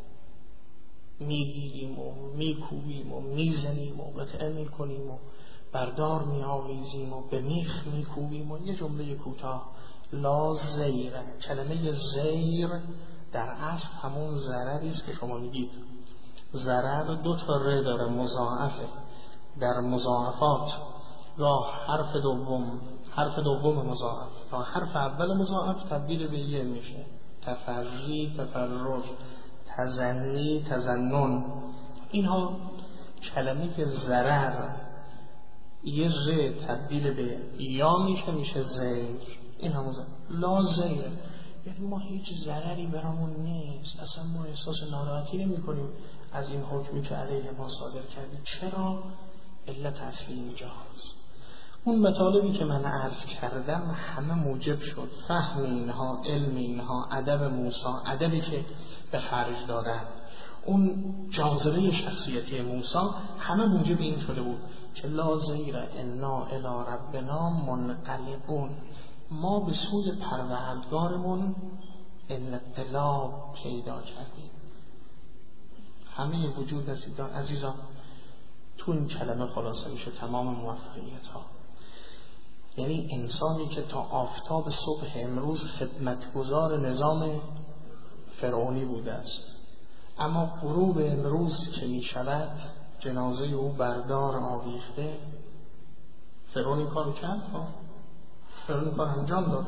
میگیریم و میکوبیم و میزنیم و قطعه میکنیم و بردار میآویزیم و به میخ میکوبیم و یه جمله کوتاه لا ضیر. کلمه ضیر در اصل همون ضرری است که شما میگید. ضرر دو تا ر داره، مضاعفه. در مضاعفات راه حرف دوم حرف دوم مضاعف تا حرف اول مضاعف تبدیل به یه میشه. تفری، تفرج، تزنی، تزنن. اینها کلمه که ضرر یه ر تبدیل به یا میشه میشه زیر. این همون زیر. لا زیر یعنی ما هیچ ضرری برامون نیست، اصلا ما احساس ناراحتی نمی کنیم از این حکمی که علیه ما صادر کردی. چرا؟ علت اصلی اینجاست. اون مطالبی که من عرض کردم همه موجب شد فهم اینها، علم اینها، ادب موسی، ادبی که به خرج دادن، اون جاذبه شخصیتی موسی همه موجب این شده بود که لا زیر انا الی ربنا منقلبون، ما به سوی پروردگارمون انقلاب پیدا کردیم. همه وجود هستیدان عزیزان تو این کلمه خلاصه میشه تمام موفقیت ها. یعنی انسانی که تا آفتاب صبح امروز خدمتگزار نظام فرعونی بوده است، اما غروب امروز که می شود جنازه او بردار آویخته. فرعونی کار کرد ها، فرعونی کار انجام داد.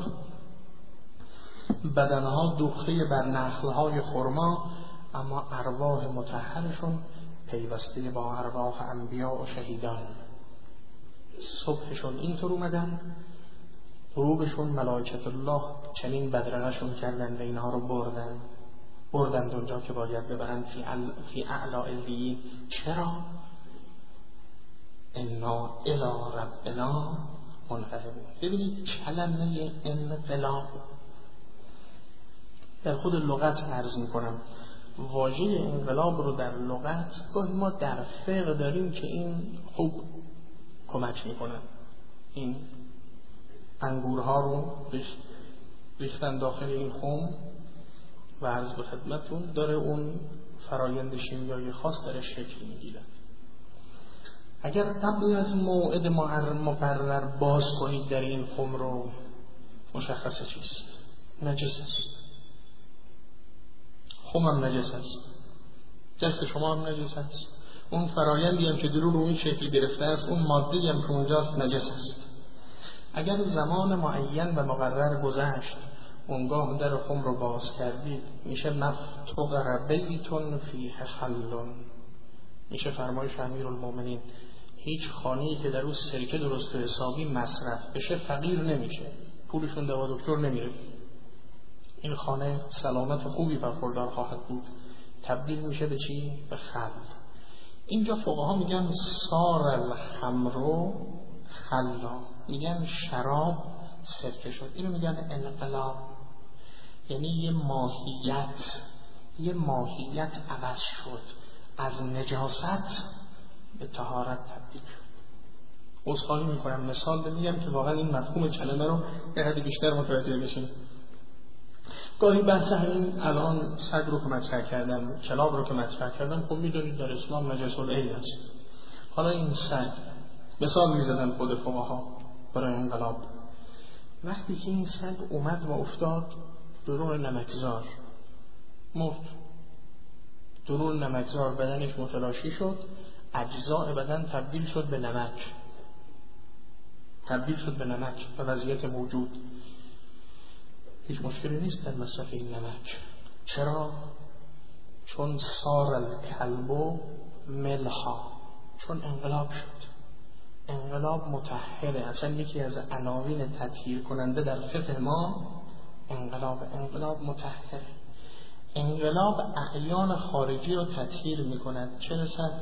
بدنها دوخته بر نخلهای خرما، اما ارواح مطهرشون پیوسته با ارواح انبیا و شهیدان. صبحشون اینطور اومدن، غروبشون ملائکت الله چنین بدرقشون کردن و اینها رو بردن بردن اونجا که باید ببرن فی, ال... فی اعلا علیین. چرا؟ انا الی ربنا منقلبون. ببینید کلمه انقلاب در خود لغت عرض میکنم، واژه انقلاب رو در لغت گاهی ما در فقه داریم که این خوب کمک میکنه. این انگورها رو ریختن داخل این خم و عرض به خدمتون داره اون فرایند شیمیایی خاص داره شکل میگیره. اگر قبل از موعد مقرر باز کنید در این خم رو، مشخصه چیست؟ نجس است. خم هم نجس است، جست شما هم نجس است، اون فرایندی هم که درون رو این شکل گرفته است، اون ماده‌ای هم که اونجاست نجس است. اگر زمان معین و مقرر گذشت، اونگاه در خم رو باز کردید، میشه مفتوق بیتون فیه خلون. میشه فرمایش امیرالمومنین هیچ خانه‌ای که در اون سرکه درست و حسابی مصرف بشه فقیر نمیشه، پولشون دوا دکتر نمیره، این خانه سلامت خوبی برخوردار خواهد بود. تبدیل میشه به چی؟ به خل. اینجا فقها میگن سار الخمر خلا، میگن شراب سرکه شد. اینو میگن انقلاب، یعنی یه ماهیت یه ماهیت عوض شد، از نجاست به طهارت تبدیل شد. عذرخواهی میکنم مثال میگم که واقعا این مفهوم کلمه رو به حد بیشتر متوجه بشیم. گاهی بحث همین الان سگ رو که مطرح کردم، کلاب رو که مطرح کردم، خب میدونید در اسلام نجس العین است. حالا این سگ مثال میزدن خود فقها برای انقلاب. وقتی که این سگ اومد و افتاد درون نمکزار، مرد. درون نمکزار بدنش متلاشی شد، اجزاء بدن تبدیل شد به نمک تبدیل شد به نمک و وضعیت موجود. هیچ مشکلی نیست در مصرف این نمک. چرا؟ چون صار الکلب ملحا، چون انقلاب شد. انقلاب مطهره. اصلا یکی از عناوین تطهیر کننده در فقه ما انقلاب انقلاب مطهره. انقلاب اعیان خارجی رو تطهیر میکند، چه رسد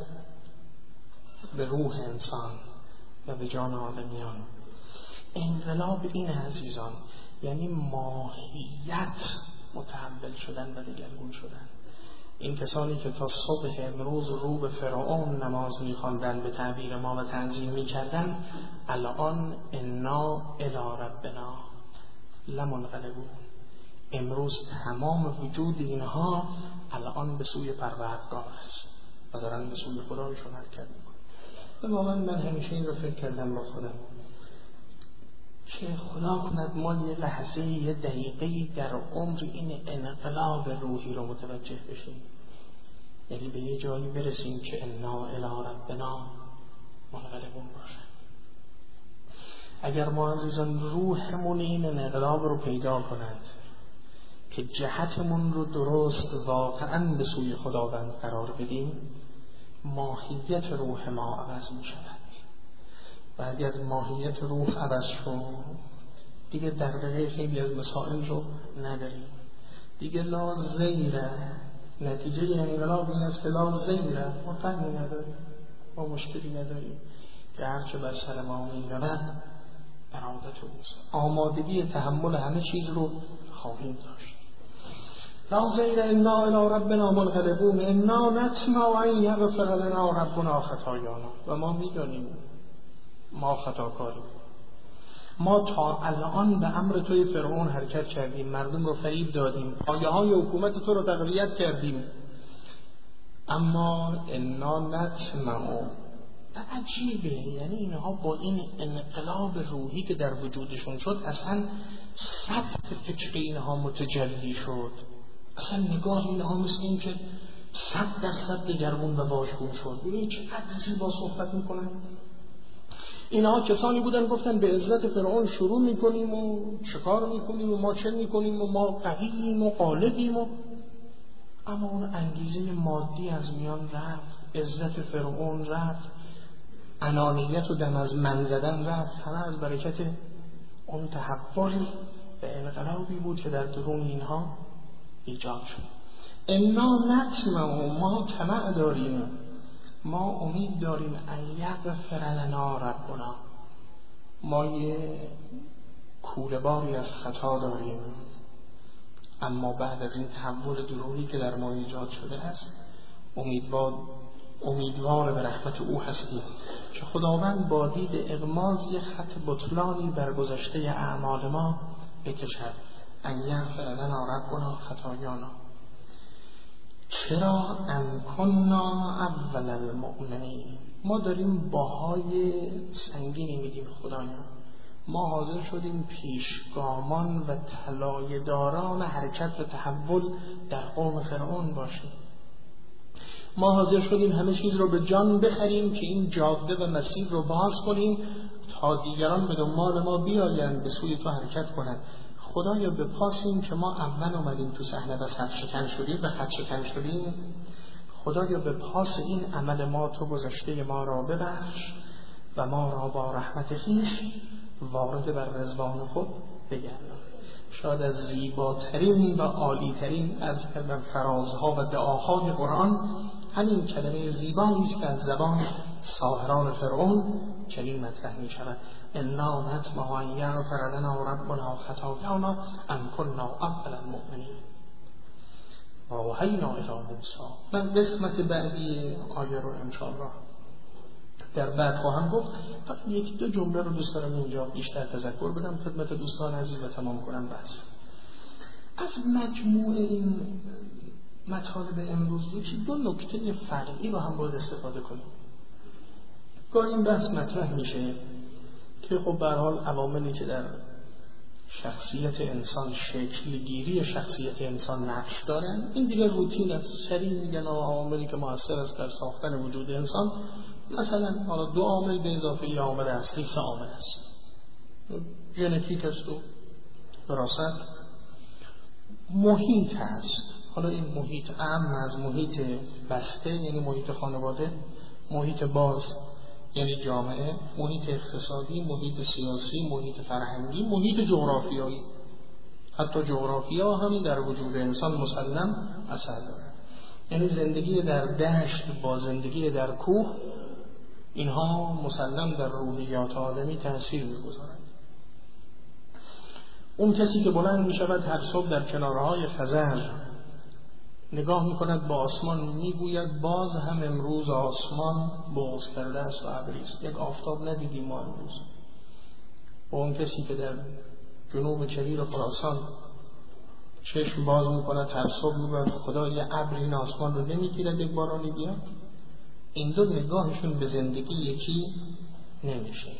به روح انسان و به جان آدمیان. انقلاب این عزیزان یعنی ماهیت متحول شدن و دگرگون شدن. این کسانی که تا صبح امروز رو به فرعون نماز می‌خواندند، به تعبیر ما و تنظیم می‌کردند، الان انا الی ربنا لمنقلبون. امروز تمام وجود اینها الان به سوی پروردگار است و دارن به سوی خدایشون حرکت می‌کنند. واقعا من همیشه این رو فکر کردم با خودم که خدا کند ما یه لحظه یه دقیقه در عمر این انقلاب روحی رو متوجه بشیم. یعنی به یه جایی برسیم که انا الی ربنا منقلبون باشه. اگر ما عزیزان روحمون این انقلاب رو پیدا کند که جهتمون رو درست واقعا به سوی خداوند قرار بدیم، ماهیت روح ما عوض می شود. و اگر ماهیت روح عوض شد دیگه دغدغه خیلی از مسائل رو نداریم دیگه. لا زیره، نتیجه انقلاب این است که لا زیره، ما فهمی نداریم، ما مشکلی نداریم که هرچه بر سر ما می رود ارادت اوست. آمادگی تحمل همه چیز رو خواهیم داشت. لا زیر انا الی ربنا منقلبون انا نطمع ان یغفر لنا ربنا خطایانا. و ما میدانیم ما خطاکاریم. ما تا الان به امر توی فرعون حرکت کردیم، مردم رو فریب دادیم، پایه های حکومت تو رو تقویت کردیم، اما انا نطمع. عجیبه، یعنی اینها با این انقلاب روحی که در وجودشون شد اصلا سطح فکر اینها متجلی شد. اصلا نگاه اینها مثل این که صد درصد دگرگون و واژگون شد. ببینید چقدر زیبا صحبت میکنن. اینها کسانی بودن گفتن به عزت فرعون شروع میکنیم و چکار میکنیم و ما چه میکنیم و ما قوییم و غالبیم و اما اون انگیزه مادی از میان رفت، عزت فرعون رفت، انانیت و دم از من زدن رفت. همه از برکت اون تحول به انقلابی بود که در درون اینها ایجاد شد. انا نطمع، ما طمع داریم، ما امید داریم ان یغفر لنا ربنا، ما یه کوله باری از خطا داریم، اما بعد از این تحول درونی که در ما ایجاد شده است امیدوار امیدوار به رحمت او هستیم که خداوند با دید اغماض یک خط بطلانی بر گذشته اعمال ما بکشد. ان یغفر لنا ربنا خطایانا. چرا؟ ان کنا اول المؤمنین. ما داریم باهای سنگینی میدیم خدایا، ما حاضر شدیم پیشگامان و طلایه‌داران حرکت و تحول در قوم فرعون باشیم. ما حاضر شدیم همه چیز رو به جان بخریم که این جاده و مسیر رو باز کنیم تا دیگران به دنبال ما بیایند، به سوی تو حرکت کنند. خدایا بپاسیم که ما اول اومدیم تو صحنه و صف شکن شدیم و خط شکن شدیم. خدایا به پاس این عمل ما تو گذشته ما را ببخش و ما را با رحمت خویش وارد بر رضوان خود بگردان. شاید از زیباترین و عالیترین از فرازها و دعاهای قرآن همین کلمه زیبایی است که از زبان ساحران فرعون چنین مطرح می شود. انا نطمع ان یغفر لنا ربنا خطایانا ان کنا اول المؤمنین و اوحینا الی موسی. من قسمت بعدی آیه رو انشاءالله در بعد خواهم گفت. فقط یک دو جمله رو دوست دارم اینجا بیشتر تذکر بدم خدمت دوستان عزیز و تمام کنم بحث. از مجموع این مطالب امروز رو که دو نکته فرعی رو هم باید استفاده کنیم. گاهی این بحث مطرح میشه که خب به هر حال عواملی که در شخصیت انسان، شکلگیری شخصیت انسان نقش دارن، این دیگه روتین است. سریع میگن عواملی که مؤثر است در ساختن وجود انسان، مثلا حالا دو عامل به اضافه یه عامل اصلی سه عامل است. ژنتیک است و وراثت، محیط است. حالا این محیط عام از محیط بسته یعنی محیط خانواده، محیط باز یعنی جامعه، محیط اقتصادی، محیط سیاسی، محیط فرهنگی، محیط جغرافیایی. حتی جغرافیا هم در وجود انسان مسلم اثر داره. یعنی زندگی در دشت با زندگی در کوه، اینها مسلم در روحیات آدمی تأثیر می‌گذارند. اون کسی که بلند می‌شود هر صبح در کنارهای خزر نگاه می‌کند به آسمان، می‌گوید باز هم امروز آسمان بغض کرده است و ابری است، یک آفتاب ندیدیم ما امروز. و اون کسی که در جنوب کویر خراسان چشم باز می‌کند هر صبح می‌گوید خدا یه ابر این آسمان رو نمی‌گیرد یک بارانی بیاد. این دو نگاهشون به زندگی یکی نمیشه.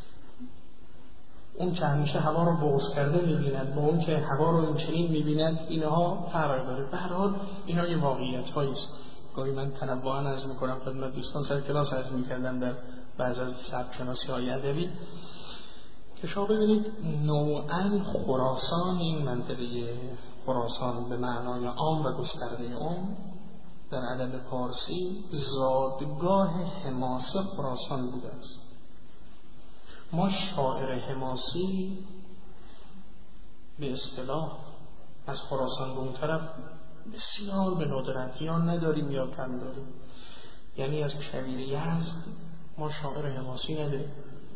اون که همیشه هوا رو بغض کرده می‌بیند با اون که هوا رو این چنین می‌بیند، اینها فرق داره. به هر حال اینا یه واقعیت هایی است. گاهی من تنوعاً عرض میکنم خدمت دوستان، سر کلاس عرض میکردم در بعض از سبک‌شناسی‌های ادبی که شما ببینید نوعاً خراسان، این منطقه خراسان به معنای عام و گسترده اون در ادب پارسی زادگاه حماسه خراسان بوده است. ما شاعر حماسی به اصطلاح از خراسان به اون طرف بسیار به ندرت یا نداریم یا کم داریم. یعنی از کویر یزد ما شاعر حماسی نداریم.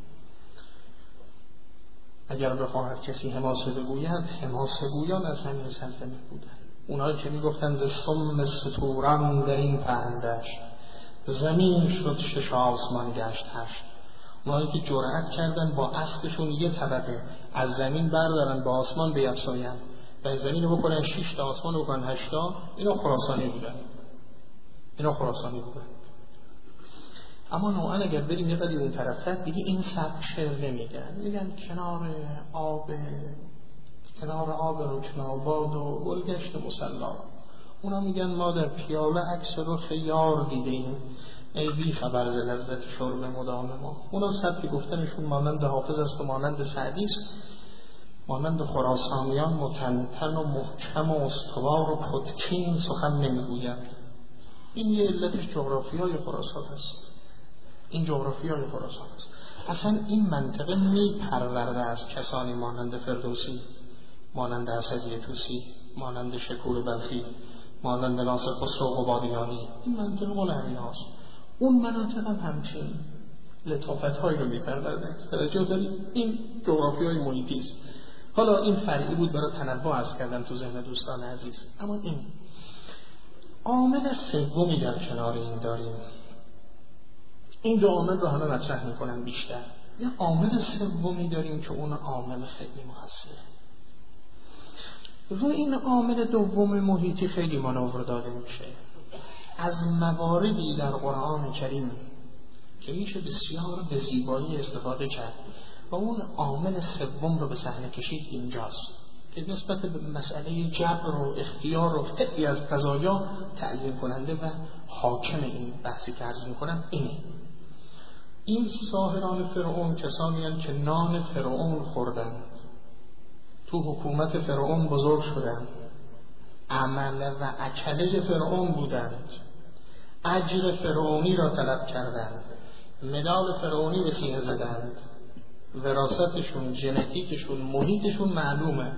اگر بخواهد کسی حماسه بگوید، حماسه گویان از همین سلطنت بودن. اونایی که میگفتن ز سم ستوران در این پهندش، زمین شد شش آسمان گشت هشت. اونایی که جرأت کردن با اسبشون یه طبقه از زمین بردارن با آسمان بیفزاین و زمین رو بکنن شش تا آسمان رو بکنن هشت تا، اینا خراسانی بودن. اینا خراسانی بودن. اما نوعا اگر بریم یه قدری اون طرفتر دیگه این سبک شعر نمیگن، میگن کنار آب کنار آب رکناباد و گلگشت مصلا. اونا میگن ما در پیاله عکس رخ یار دیدیم، ای بی خبر ز لذت شرب مدام ما. اونا سبک گفتنشون مانند حافظ است و مانند سعدی است، مانند خراسانیان متنتن و محکم و استوار و پتکین سخن نمیگویند. این یه علتش جغرافیای خراسان است. این جغرافیای خراسان است. اصلا این منطقه میپرورده از کسانی مانند فردوسی، مانند اسدی طوسی، مانند شکور بلخی، مانند ناصر خسرو قبادیانی. این منطقه مال همین هاست. اون مناطق هم همچین لطافت هایی رو میپرورده. توجه دارید؟ این جغرافیای محیطی است. حالا این فرعی بود برای تنوع عرض کردم تو ذهن دوستان عزیز. اما این عامل سومی در کنار این داریم. این دو عامل رو همه مطرح میکنن بیشتر. یه عامل سومی داریم که اون عامل خیلی موثره. رو این عامل دوم محیطی خیلی مانور داده میشه. از مواردی در قرآن کریم که میشه بسیار به زیبایی استفاده کرد و اون عامل سوم رو به صحنه کشید اینجاست که نسبت به مسئله جبر و اختیار و فعلی از قضایا تعیین کننده و حاکم این بحثی که عرض میکنم اینه. این ساحران فرعون کسانی هستند که نان فرعون خوردند، تو حکومت فرعون بزرگ شدند، عمل و اکله فرعون بودند، اجر فرعونی را طلب کردند، مدال فرعونی به سینه زدند، وراثتشون، ژنتیکشون، محیطشون معلومه.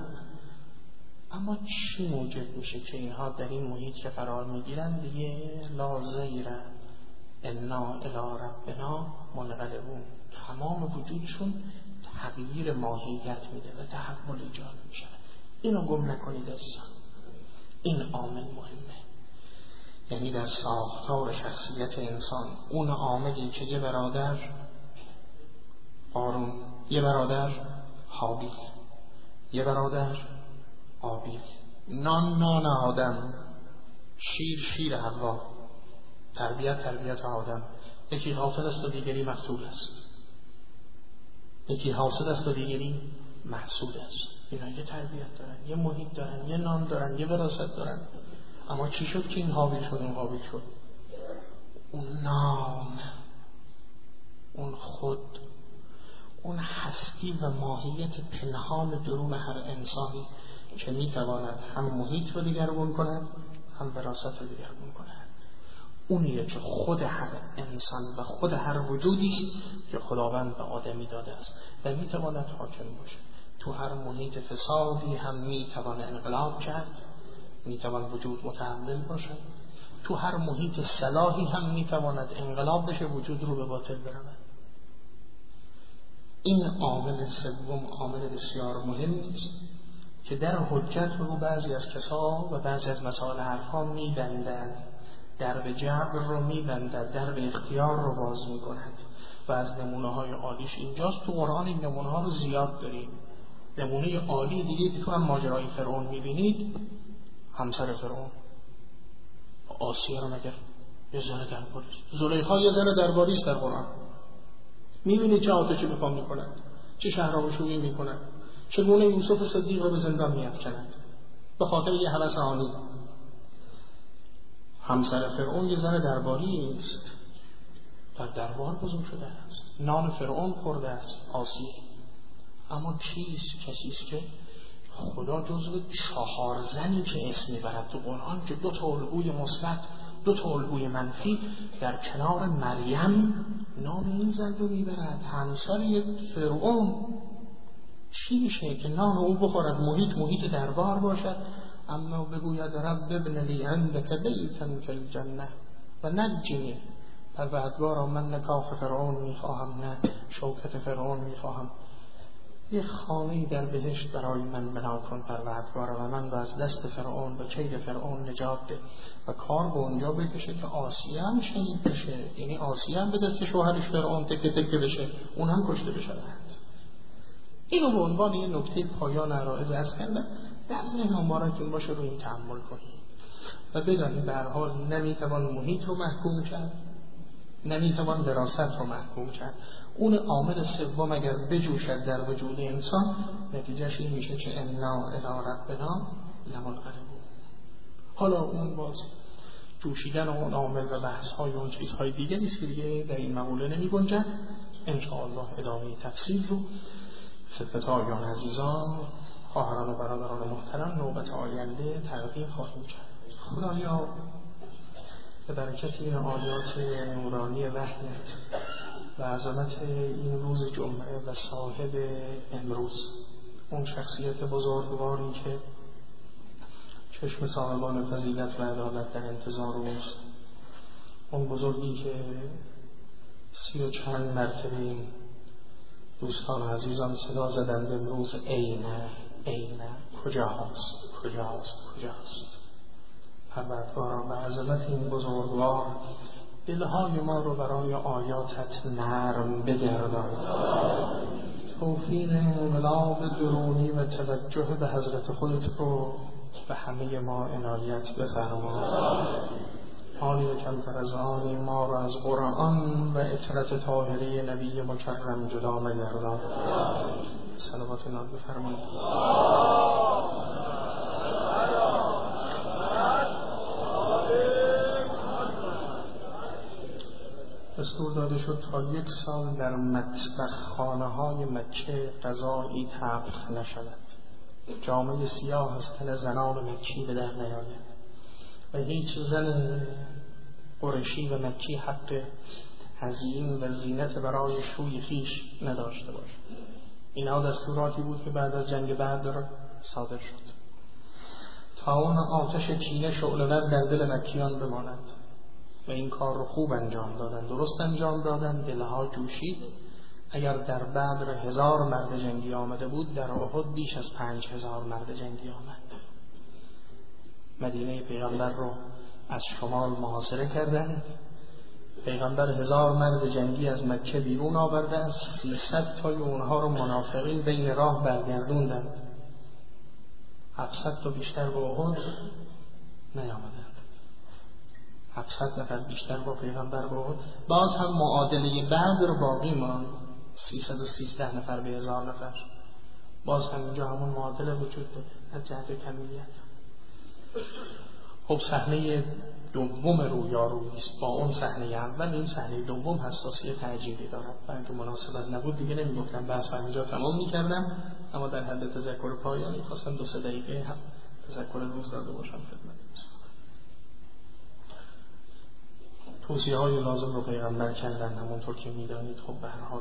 اما چی موجب میشه که اینها در این محیط که قرار میگیرن دیگه لا زیره انا الی ربنا منقلبون، تمام وجودشون تغییر ماهیت میده و تحول ایجاد میشه. اینو گم نکنید عزیزان. این عامل مهمه. یعنی در ساختار شخصیت انسان اون عاملی که یه برادر قارون، یه برادر حابیل، یه برادر قابیل، نان نان آدم، شیر شیر حوا، تربیت تربیت آدم. یکی حاصل است و دیگری مقتول است. یکی حاصل است و دیگری محصول است. اینا یه تربیت دارن، یه محیط دارن، یه نام دارن، یه وراثت دارن. اما چی شد که این حابیل شد این قابیل شد؟ اون نام، اون خود، اون هستی و ماهیت پنهان درون هر انسانی که میتواند هم محیط رو دیگرگون کند هم وراثت رو دیگرگون کند. اونیه که خود هر انسان و خود هر وجودی است که خداوند به آدمی داده است و میتواند حاکم باشه. تو هر محیط فسادی هم میتواند انقلاب کرد، میتواند وجود متحول باشد. تو هر محیط صلاحی هم میتواند انقلاب بشه، وجود رو به باطل برود. این عامل سوم عامل بسیار مهمی است که در حجت رو بعضی از کسا و بعضی از مسائل حرفا میبندند، در به جبر رو میبندند، در به اختیار رو باز میکنند و از نمونه های عالیش اینجاست. تو قرآن این نمونه ها رو زیاد داریم. نمونه عالی دیگه که تو هم ماجرای فرعون میبینید، همسر فرعون آسیه رو مگر یه زن درباریست، زلیخا یه زن درباریست در قرآن. میبینید چه آتشی به پا میکنند، چه شهرآشوبی میکنند، چگونه یوسف صدیق رو به زندان میافکنند به خاطر یه هوس آنی. همسر فرعون یه زن درباری است، در دربار بزرگ شده است، نان فرعون خورده است، آسیه. اما کیست؟ کسیست که خدا جزو چهار زنی که اسم میبرد تو قرآن که دو تا الگوی مثبت دو تا الگوی منفی در کنار مریم نام این زن رو میبرد. همسر یک فرعون چی میشه که نان او بخورد، محیط محیط دربار باشد، اما بگوید رب ابن لی عندک بیتا فی الجنه و نجنی، پروردگارا من نه کاخ فرعون میخواهم نه شوکت فرعون میخواهم، یه خانه‌ای در بهشت برای من بنا کن پروردگارا و من رو از دست فرعون و کید فرعون نجات ده. و کار به اونجا بکشه که آسیه هم شهید بشه، یعنی آسیه هم به دست شوهرش فرعون تکه تکه بشه، اون هم کشته بشه. اینو به عنوان یه نکته پایان عرایض عرض کردم، در ذهن امارتون باشه، رو این تأمل کنید و بدانید به هر حال نمیتوان محیط رو محکوم کرد، نمیتوان وراثت رو محکوم کرد. اون عامل سوم اگر بجوشد در وجود انسان، نتیجهش این میشه که انا الی ربنا لمنقلبون. حالا اون باز جوشیدن اون عامل و بحث های اون چیزهای دیگری است که دیگه در این مقوله نمی گنجد. ان شاء الله ادامه تفصیل رو خدمت آیان عزیزان، خواهران و برادران محترم نوبت آینده تقدیم خواهیم کرد. خدایا به برکت این آیات نورانی وحیت و عظمت این روز جمعه و صاحب امروز، اون شخصیت بزرگواری که چشم صاحبان فضیلت و عدالت در انتظار اوست، اون بزرگی که سی و چند مرتبه این دوستان عزیزان صدا زدند امروز اینه اینه، کجاست کجاست کجاست. پروردگارا به عظمت این بزرگوار دلهای ما رو برای آیاتت نرم بگردان، توفیق انقلاب درونی و توجه به حضرت خودت رو به همه ما عنایت بفرما. حالی و کمتر از آن ما را از قرآن و اطرت طاهره نبی مکرم جدا مگردان. صلوات ناد بفرمایید. دستور داده شد تا یک سال در مطبخ خانه های مکه غذایی طبخ نشود، جامعه سیاه از تن زنان مکی به در نیاید و هیچ زن قریشی و مکی حق تزیین و زینت برای شوی خویش نداشته باشد. اینها دستوراتی بود که بعد از جنگ بدر صادر شد تا اون آتش کینه شعله‌ور در دل مکیان بماند و این کار رو خوب انجام دادن، درست انجام دادن. دلها جوشید. اگر در بدر هزار مرد جنگی آمده بود، در احد بیش از پنج هزار مرد جنگی آمد. مدینه پیغمبر رو از شمال محاصره کردند. پیغمبر هزار مرد جنگی از مکه بیرون آوردند، سیصد تای اونها رو منافقین بین راه برگردوندند. هفتصد تا بیشتر به احد نیامدند. هفتصد نفر بیشتر با پیغمبر به احد. باز هم معادله بدر باقی ماند، سیصد و سیزده نفر به هزار نفر. باز هم اینجا همون معادله وجود داره از جهت کمیت. خب صحنه دوم رویارویی است با اون صحنه اول. این صحنه دوم حساسیت عجیبی دارد و اگه مناسبت نبود دیگه نمیگفتم، بحث اینجا تمام میکردم، اما در حد تذکر پایانی خواستم دو سه دقیقه هم تذکر روز داده باشم خدمت. توصیه های لازم رو پیغمبر کردن، همونطور که میدانید. خب به هر حال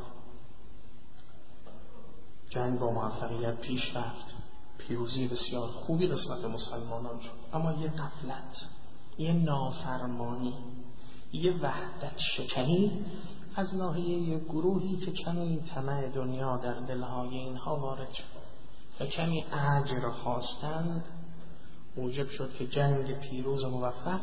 جنگ با موفقیت پیش رفت، پیروزی بسیار خوبی قسمت مسلمانان شد، اما یه غفلت، یه نافرمانی، یه وحدت شکنی از ناحیه یه گروهی که کمی طمع دنیا در دلهای اینها وارد شد و کمی اجر خواستند، موجب شد که جنگ پیروز و موفق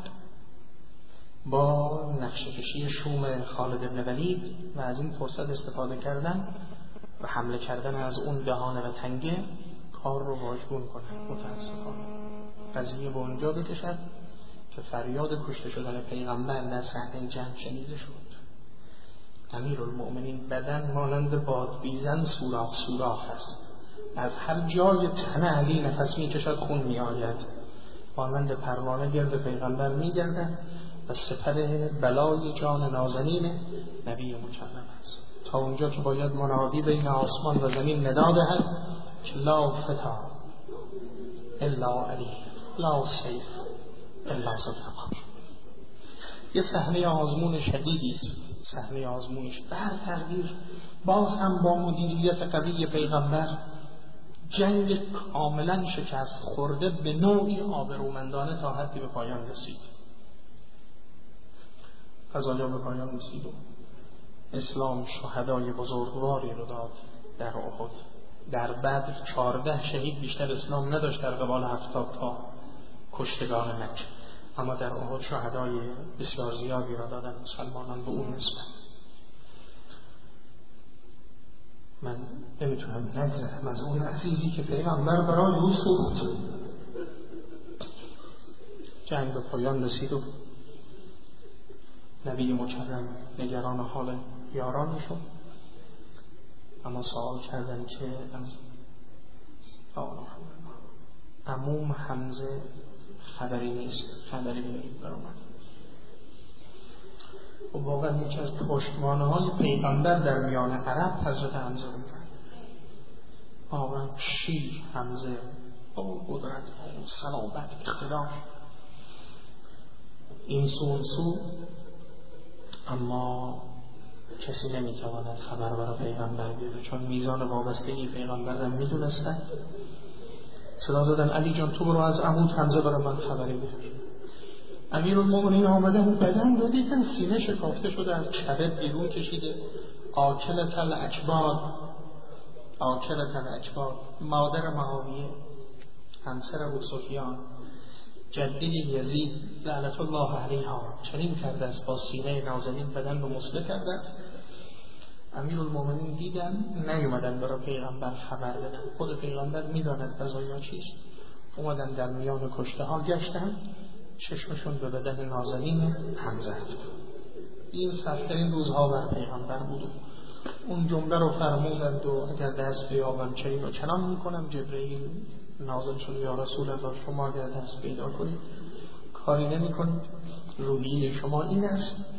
با نقشه کشی شوم خالد بن ولید و از این فرصت استفاده کردن و حمله کردن از اون دهانه و تنگه کار رو واژگون کنن. متاسفانه قضیه به اونجا بکشد که فریاد کشته شدن پیغمبر در صحنه جنگ شنیده شد. امیرالمؤمنین بدن مانند بادبیزن سوراخ سوراخ است، از هر جای تن علی نفس می کشد خون می آید. مانند پروانه گرد پیغمبر میگردند و سپر بلای جان نازنین نبی مکرم است، تا اونجا که باید منادی بین آسمان و زمین ندا دهد که لا فتا الا علی، لا سیف الا ذوالفقار. یه صحنه آزمون شدیدی است، صحنه آزمونش در تقدیر باز هم با مدیریت قوی پیغمبر جنگ کاملا شکست خورده به نوعی آبرومندانه تا حدی به پایان رسید. از آنجا به پایان رسید و اسلام شهدای بزرگواری رو داد در احد. در بدر چهارده شهید بیشتر اسلام نداشت در قبال هفتاد تا کشتگان مکه، اما در احد شهدای بسیار زیادی را دادن مسلمانان به اون نسبت. من نمیتونم نگذرم از اون عزیزی که پیغمبر برای او سوخت. جنگ به پایان رسید و نبی مکرم نگران حال یاران شد، اما سوال کردن که عموم حمزه خبری نیست، خبری برید برامد. و واقعا یکی از پشتوانه های پیغمبر در میان عرب حضرت حمزه بودن. واقعا شیر حمزه با قدرت و صلابت اقتدار این سو اون سو، اما کسی نمیتواند خبر برای پیغمبر بیاره، چون میزان وابستگی پیغمبر را میدونستن. صدا زدن علی جان تو برو از عمود حمزه برای من خبری بیار. امیرالمومنین آمدن، بدن رو دیدن سینه شکافته شده، از کبد بیرون کشیده، آکلت الاکباد، آکلت الاکباد. مادر معاویه، همسر ابو سفیان، جده یزید لعنت الله علیها چنین کرده است، با سینه نازنین بدن رو مسله کرده است. امیرالمومنین دیدن نیومدن برای پیغمبر خبر بدن، خود پیغمبر میداند قضایا چیست. اومدن در میان کشته ها گشتن، چشمشون به بدن نازنین حمزه افتاد. این سخت‌ترین روزها بر پیغمبر بود. اون جمله رو فرمودند و اگر دست بیابم چنین و چنان میکنم. جبرئیل نازل شد یا رسول الله شما اگر دست پیدا کنید کاری نمی کنید، روحیه شما این است